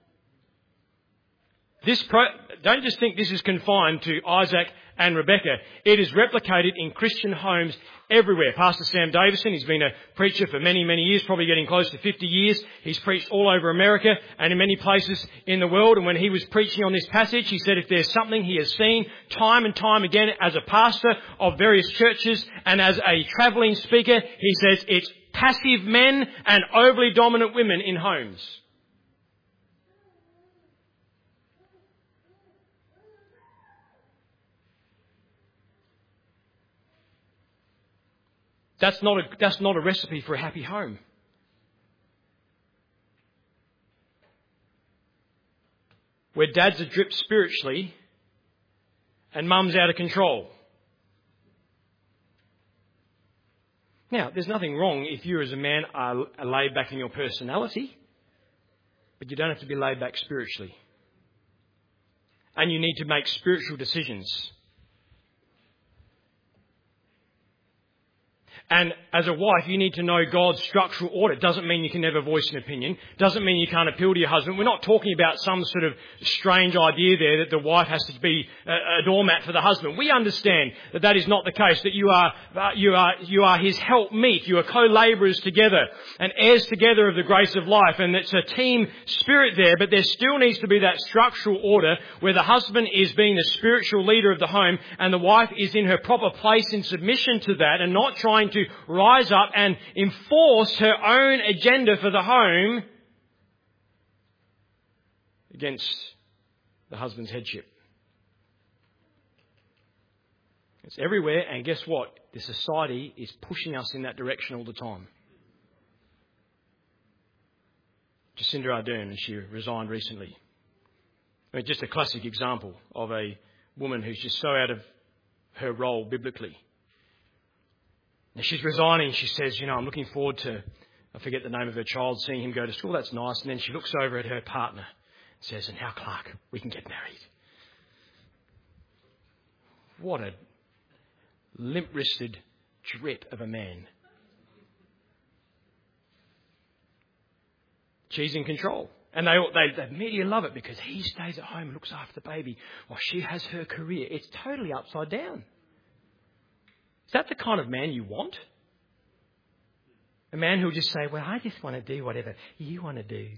Don't just think this is confined to Isaac and Rebecca. It is replicated in Christian homes everywhere. Pastor Sam Davison, he's been a preacher for many, many years, probably getting close to 50 years. He's preached all over America and in many places in the world. And when he was preaching on this passage, he said if there's something he has seen time and time again as a pastor of various churches and as a travelling speaker, he says it's passive men and overly dominant women in homes. That's not a recipe for a happy home. Where dad's adrift spiritually and mum's out of control. Now, there's nothing wrong if you as a man are laid back in your personality, but you don't have to be laid back spiritually. And you need to make spiritual decisions. And as a wife, you need to know God's structural order. It doesn't mean you can never voice an opinion. Doesn't mean you can't appeal to your husband. We're not talking about some sort of strange idea there that the wife has to be a doormat for the husband. We understand that that is not the case, that you are his helpmeet. You are co-labourers together and heirs together of the grace of life. And it's a team spirit there, but there still needs to be that structural order where the husband is being the spiritual leader of the home and the wife is in her proper place in submission to that and not trying to rise up and enforce her own agenda for the home against the husband's headship. It's everywhere, and guess what? The society is pushing us in that direction all the time. Jacinda Ardern, and she resigned recently. I mean, just a classic example of a woman who's just so out of her role biblically. And she's resigning. She says, I'm looking forward to, I forget the name of her child, seeing him go to school. That's nice. And then she looks over at her partner and says, and now, Clark, we can get married. What a limp-wristed drip of a man. She's in control. And the media love it because he stays at home and looks after the baby while she has her career. It's totally upside down. Is that the kind of man you want? A man who'll just say, well, I just want to do whatever you want to do.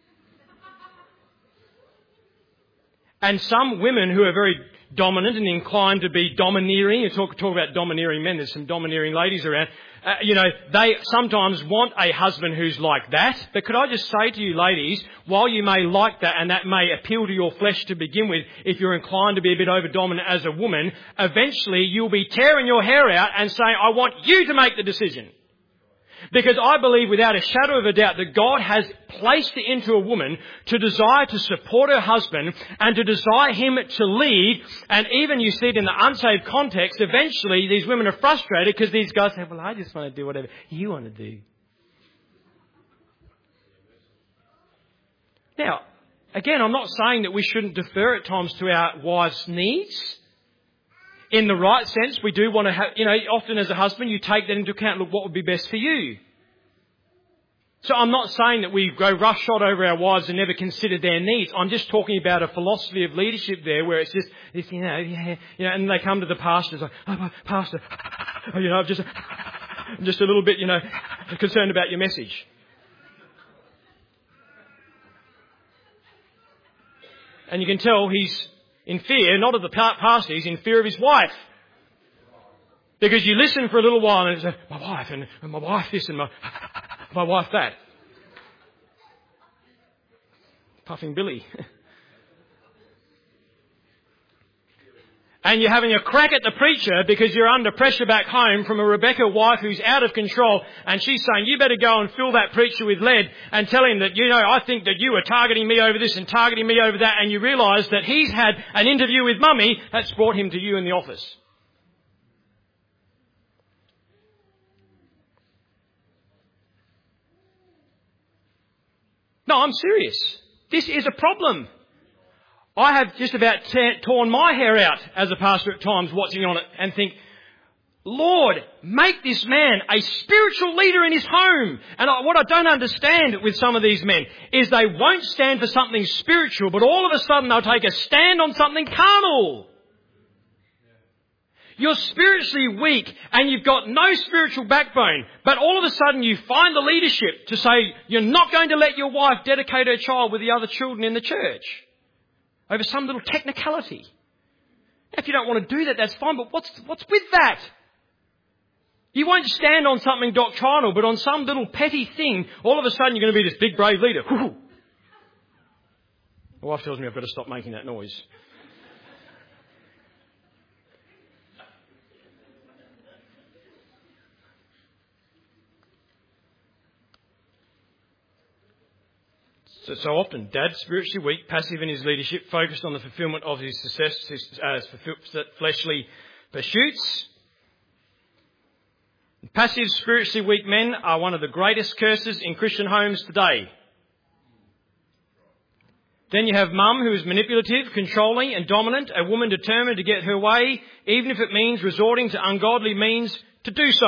And some women who are very dominant and inclined to be domineering, you talk about domineering men, there's some domineering ladies around, they sometimes want a husband who's like that. But could I just say to you ladies, while you may like that and that may appeal to your flesh to begin with, if you're inclined to be a bit over-dominant as a woman, eventually you'll be tearing your hair out and saying, I want you to make the decision. Because I believe without a shadow of a doubt that God has placed it into a woman to desire to support her husband and to desire him to lead. And even you see it in the unsaved context, eventually these women are frustrated because these guys say, well, I just want to do whatever you want to do. Now, again, I'm not saying that we shouldn't defer at times to our wives' needs. In the right sense, we do want to have, often as a husband, you take that into account. Look, what would be best for you? So I'm not saying that we go roughshod over our wives and never consider their needs. I'm just talking about a philosophy of leadership there where it's just, and they come to the pastor, it's like, oh, Pastor, I'm just a little bit, concerned about your message. And you can tell he's in fear, not of the pastor, he's in fear of his wife. Because you listen for a little while and it's my wife and my wife this and my wife that. Puffing Billy. And you're having a crack at the preacher because you're under pressure back home from a Rebecca wife who's out of control, and she's saying, you better go and fill that preacher with lead and tell him that, I think that you are targeting me over this and targeting me over that, and you realise that he's had an interview with Mummy that's brought him to you in the office. No, I'm serious. This is a problem. I have just about torn my hair out as a pastor at times watching on it and think, Lord, make this man a spiritual leader in his home. And what I don't understand with some of these men is they won't stand for something spiritual, but all of a sudden they'll take a stand on something carnal. You're spiritually weak and you've got no spiritual backbone, but all of a sudden you find the leadership to say you're not going to let your wife dedicate her child with the other children in the church over some little technicality. If you don't want to do that, that's fine, but what's with that? You won't stand on something doctrinal, but on some little petty thing, all of a sudden you're going to be this big brave leader. Woo-hoo. My wife tells me I've got to stop making that noise. So often, Dad's spiritually weak, passive in his leadership, focused on the fulfilment of his fleshly pursuits. Passive, spiritually weak men are one of the greatest curses in Christian homes today. Then you have mum who is manipulative, controlling and dominant, a woman determined to get her way, even if it means resorting to ungodly means to do so.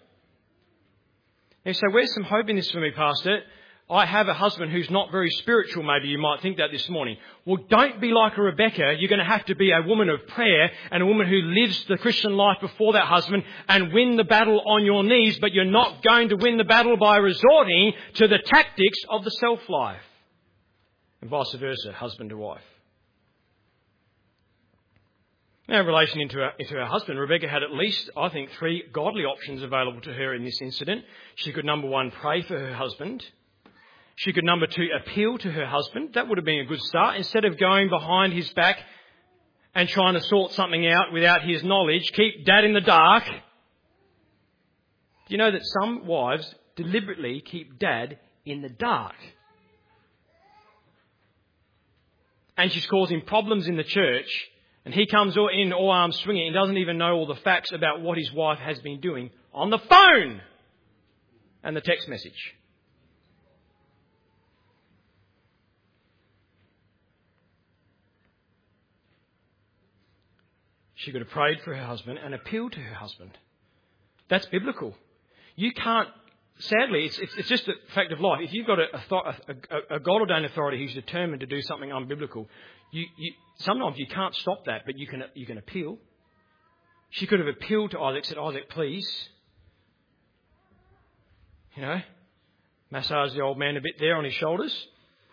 And so where's some hope in this for me, Pastor? I have a husband who's not very spiritual, maybe you might think that this morning. Well, don't be like a Rebecca. You're going to have to be a woman of prayer and a woman who lives the Christian life before that husband and win the battle on your knees, but you're not going to win the battle by resorting to the tactics of the self-life. And vice versa, husband to wife. Now, in relation to her husband, Rebecca had at least, I think, 3 godly options available to her in this incident. She could, number 1, pray for her husband. She could, number 2, appeal to her husband. That would have been a good start. Instead of going behind his back and trying to sort something out without his knowledge, keep Dad in the dark. Do you know that some wives deliberately keep Dad in the dark? And she's causing problems in the church, and he comes in all arms swinging and doesn't even know all the facts about what his wife has been doing on the phone and the text message. She could have prayed for her husband and appealed to her husband. That's biblical. You can't, sadly, it's just a fact of life. If you've got a God-ordained authority who's determined to do something unbiblical, sometimes you can't stop that, but you can appeal. She could have appealed to Isaac, said, Isaac, please, massage the old man a bit there on his shoulders.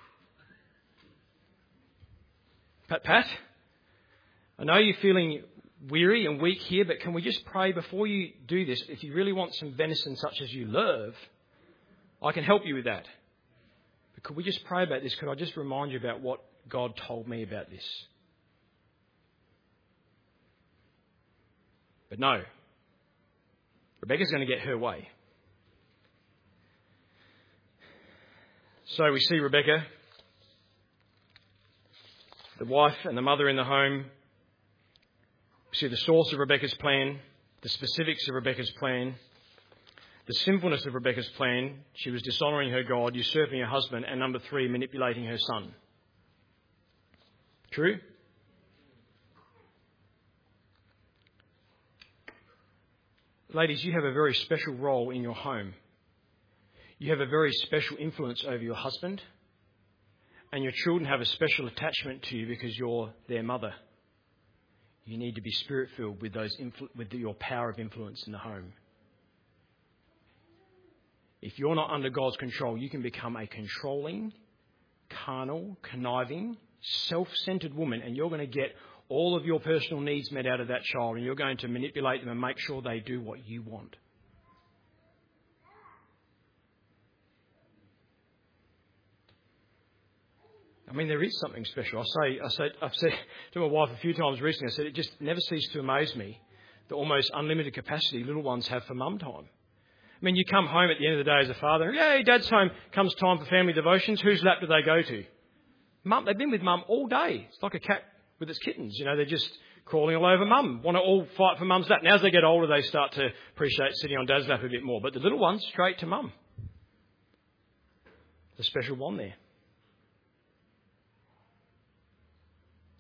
Pat, I know you're feeling weary and weak here, but can we just pray before you do this? If you really want some venison such as you love, I can help you with that. But could we just pray about this? Could I just remind you about what God told me about this? But no. Rebecca's going to get her way. So we see Rebecca, the wife and the mother in the home. We see the source of Rebecca's plan, the specifics of Rebecca's plan, the sinfulness of Rebecca's plan. She was dishonouring her God, usurping her husband, and number 3, manipulating her son. True? Ladies, you have a very special role in your home. You have a very special influence over your husband, and your children have a special attachment to you because you're their mother. You need to be spirit-filled with your power of influence in the home. If you're not under God's control, you can become a controlling, carnal, conniving, self-centered woman, and you're going to get all of your personal needs met out of that child, and you're going to manipulate them and make sure they do what you want. I mean, there is something special. I've said to my wife a few times recently, I said, it just never ceases to amaze me the almost unlimited capacity little ones have for mum time. I mean, you come home at the end of the day as a father, and yay, Dad's home, comes time for family devotions. Whose lap do they go to? Mum. They've been with mum all day. It's like a cat with its kittens. They're just crawling all over mum, want to all fight for mum's lap. Now as they get older, they start to appreciate sitting on Dad's lap a bit more. But the little ones, straight to mum. The special one there.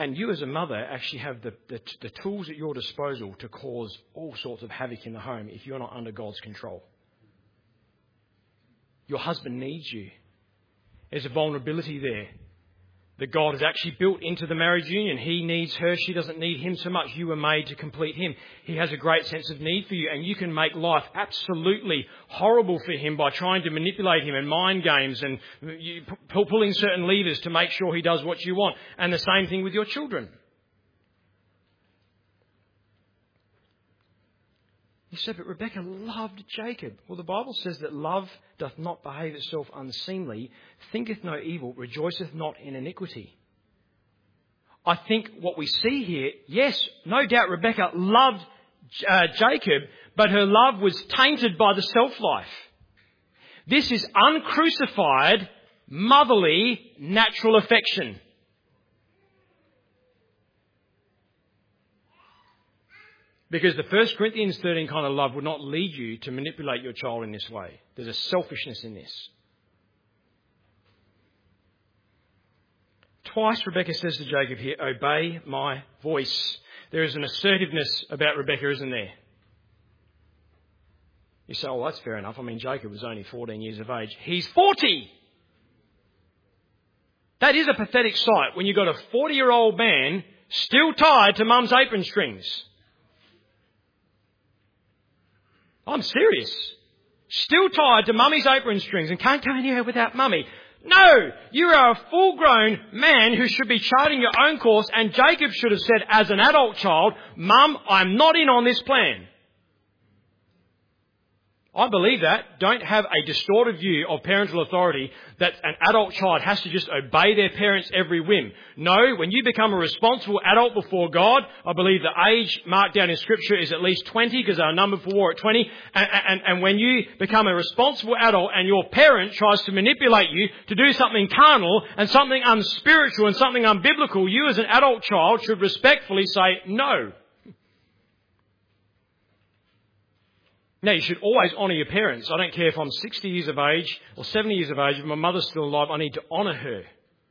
And you as a mother actually have the tools at your disposal to cause all sorts of havoc in the home if you're not under God's control. Your husband needs you. There's a vulnerability there that God has actually built into the marriage union. He needs her. She doesn't need him so much. You were made to complete him. He has a great sense of need for you, and you can make life absolutely horrible for him by trying to manipulate him and mind games and pulling certain levers to make sure he does what you want. And the same thing with your children. You said, but Rebekah loved Jacob. Well, the Bible says that love doth not behave itself unseemly, thinketh no evil, rejoiceth not in iniquity. I think what we see here, yes, no doubt Rebekah loved Jacob, but her love was tainted by the self-life. This is uncrucified, motherly, natural affection. Because the 1 Corinthians 13 kind of love would not lead you to manipulate your child in this way. There's a selfishness in this. Twice Rebekah says to Jacob here, obey my voice. There is an assertiveness about Rebekah, isn't there? You say, oh, that's fair enough. I mean, Jacob was only 14 years of age. He's 40! That is a pathetic sight when you've got a 40-year-old man still tied to mum's apron strings. I'm serious. Still tied to mummy's apron strings and can't go anywhere without mummy. No! You are a full-grown man who should be charting your own course, and Jacob should have said as an adult child, Mum, I'm not in on this plan. I believe that. Don't have a distorted view of parental authority that an adult child has to just obey their parents' every whim. No, when you become a responsible adult before God, I believe the age marked down in Scripture is at least 20 because they're numbered for war at 20. And when you become a responsible adult and your parent tries to manipulate you to do something carnal and something unspiritual and something unbiblical, you as an adult child should respectfully say no. Now, you should always honour your parents. I don't care if I'm 60 years of age or 70 years of age. If my mother's still alive, I need to honour her.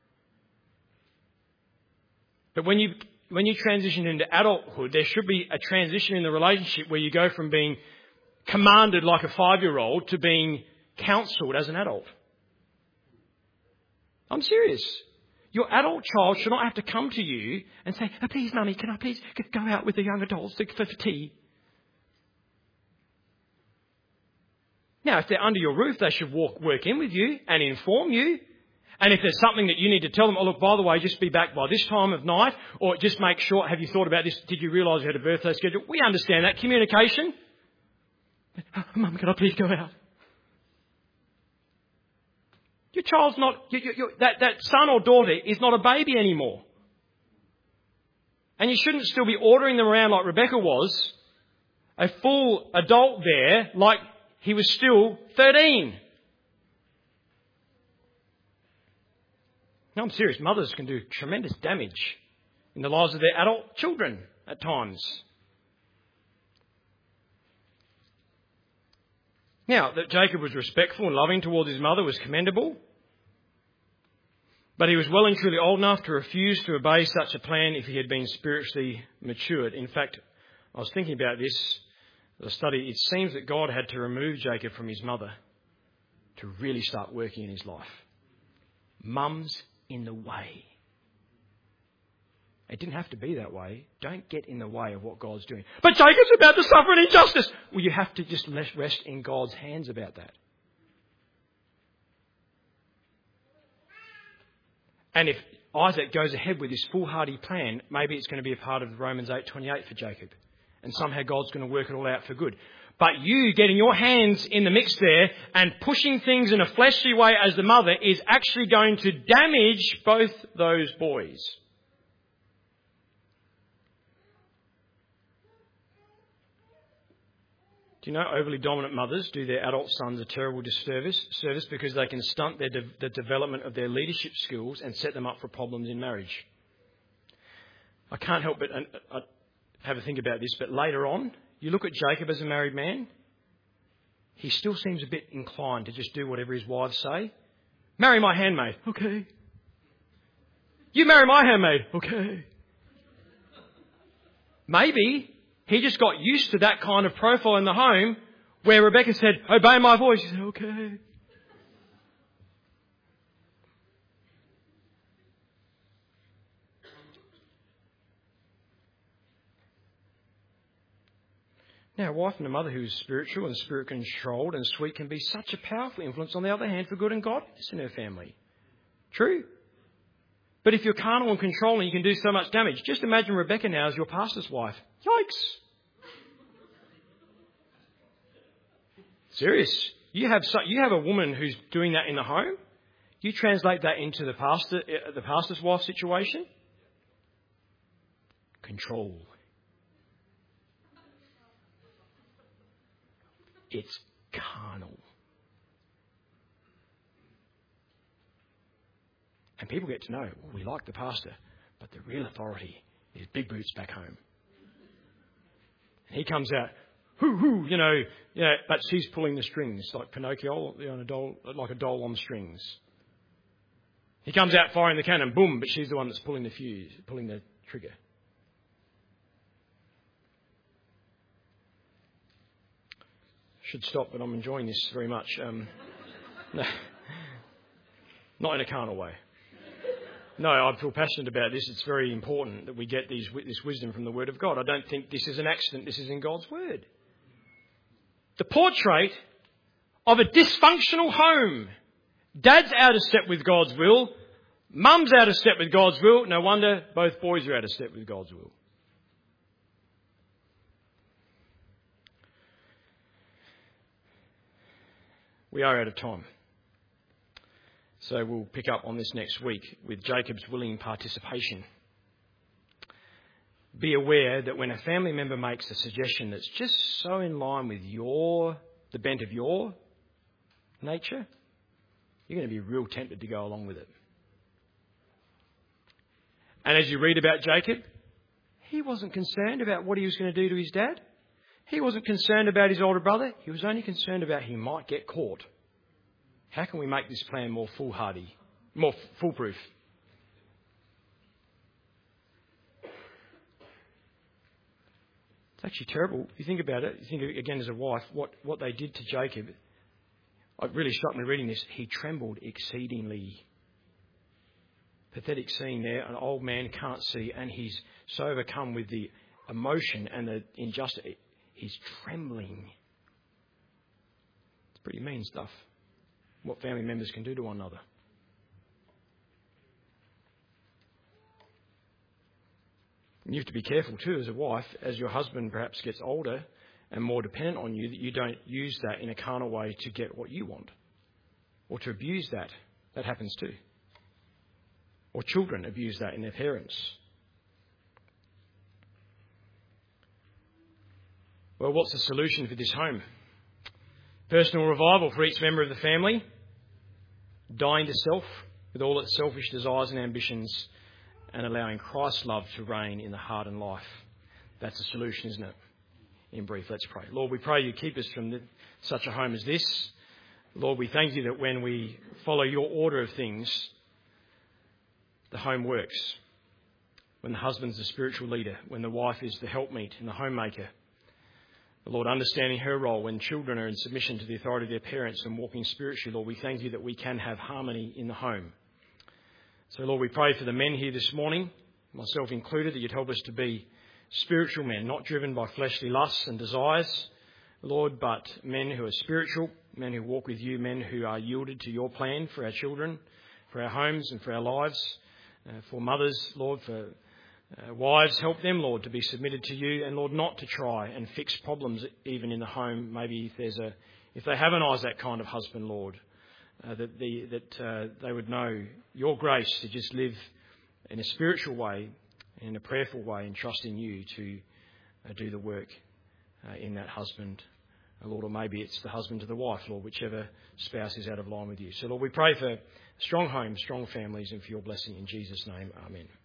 But when you transition into adulthood, there should be a transition in the relationship where you go from being commanded like a 5-year-old to being counselled as an adult. I'm serious. Your adult child should not have to come to you and say, oh, please, Mummy, can I please go out with the young adults for tea? Now, if they're under your roof, they should work in with you and inform you. And if there's something that you need to tell them, oh, look, by the way, just be back by this time of night, or just make sure, have you thought about this? Did you realise you had a birthday schedule? We understand that. Communication. Oh, Mum, can I please go out? Your child's not, that son or daughter is not a baby anymore. And you shouldn't still be ordering them around like Rebekah was, a full adult there, like he was still 13. No, I'm serious. Mothers can do tremendous damage in the lives of their adult children at times. Now, that Jacob was respectful and loving towards his mother was commendable. But he was well and truly old enough to refuse to obey such a plan if he had been spiritually matured. In fact, I was thinking about this. The study, it seems that God had to remove Jacob from his mother to really start working in his life. Mum's in the way. It didn't have to be that way. Don't get in the way of what God's doing. But Jacob's about to suffer an injustice. Well, you have to just rest in God's hands about that. And if Isaac goes ahead with this foolhardy plan, maybe it's going to be a part of Romans 8:28 for Jacob. And somehow God's going to work it all out for good. But you getting your hands in the mix there and pushing things in a fleshly way as the mother is actually going to damage both those boys. Do you know overly dominant mothers do their adult sons a terrible disservice because they can stunt the development of their leadership skills and set them up for problems in marriage? I can't help but have a think about this, but later on, you look at Jacob as a married man, he still seems a bit inclined to just do whatever his wives say. Marry my handmaid. Okay. You marry my handmaid. Okay. Maybe he just got used to that kind of profile in the home where Rebecca said, obey my voice. He said, okay. Now, a wife and a mother who is spiritual and spirit-controlled and sweet can be such a powerful influence, on the other hand, for good and godliness in her family. True. But if you're carnal and controlling, you can do so much damage. Just imagine Rebecca now as your pastor's wife. Yikes! Serious. You have a woman who's doing that in the home. You translate that into the pastor's wife situation. Control. It's carnal. And people get to know, well, we like the pastor, but the real authority is Big Boots back home. And he comes out, hoo, but she's pulling the strings, like Pinocchio, like a doll on strings. He comes out firing the cannon, boom, but she's the one that's pulling the fuse, pulling the trigger. Should stop, but I'm enjoying this very much. No, not in a carnal way. No, I feel passionate about this. It's very important that we get this wisdom from the Word of God. I don't think this is an accident. This is in God's Word. The portrait of a dysfunctional home. Dad's out of step with God's will. Mum's out of step with God's will. No wonder both boys are out of step with God's will. We are out of time. So we'll pick up on this next week with Jacob's willing participation. Be aware that when a family member makes a suggestion that's just so in line with the bent of your nature, you're going to be real tempted to go along with it. And as you read about Jacob, he wasn't concerned about what he was going to do to his dad. He wasn't concerned about his older brother. He was only concerned about he might get caught. How can we make this plan more foolhardy, more foolproof? It's actually terrible. If you think about it, you think again as a wife, what they did to Jacob. It really struck me reading this. He trembled exceedingly. Pathetic scene there. An old man can't see, and he's so overcome with the emotion and the injustice. He's trembling. It's pretty mean stuff. What family members can do to one another. You have to be careful too as a wife, as your husband perhaps gets older and more dependent on you, that you don't use that in a carnal way to get what you want. Or to abuse that. That happens too. Or children abuse that in their parents. Well, what's the solution for this home? Personal revival for each member of the family. Dying to self with all its selfish desires and ambitions, and allowing Christ's love to reign in the heart and life. That's the solution, isn't it? In brief, let's pray. Lord, we pray you keep us from such a home as this. Lord, we thank you that when we follow your order of things, the home works. When the husband's the spiritual leader, when the wife is the helpmeet and the homemaker. Lord, understanding her role when children are in submission to the authority of their parents and walking spiritually, Lord, we thank you that we can have harmony in the home. So, Lord, we pray for the men here this morning, myself included, that you'd help us to be spiritual men, not driven by fleshly lusts and desires, Lord, but men who are spiritual, men who walk with you, men who are yielded to your plan for our children, for our homes and for our lives, for mothers, Lord, for wives, help them, Lord, to be submitted to you and, Lord, not to try and fix problems even in the home. Maybe if they haven't eyes that kind of husband, Lord, that they would know your grace to just live in a spiritual way, in a prayerful way, and trust in you to do the work in that husband, Lord, or maybe it's the husband to the wife, Lord, whichever spouse is out of line with you. So, Lord, we pray for strong homes, strong families, and for your blessing in Jesus' name. Amen.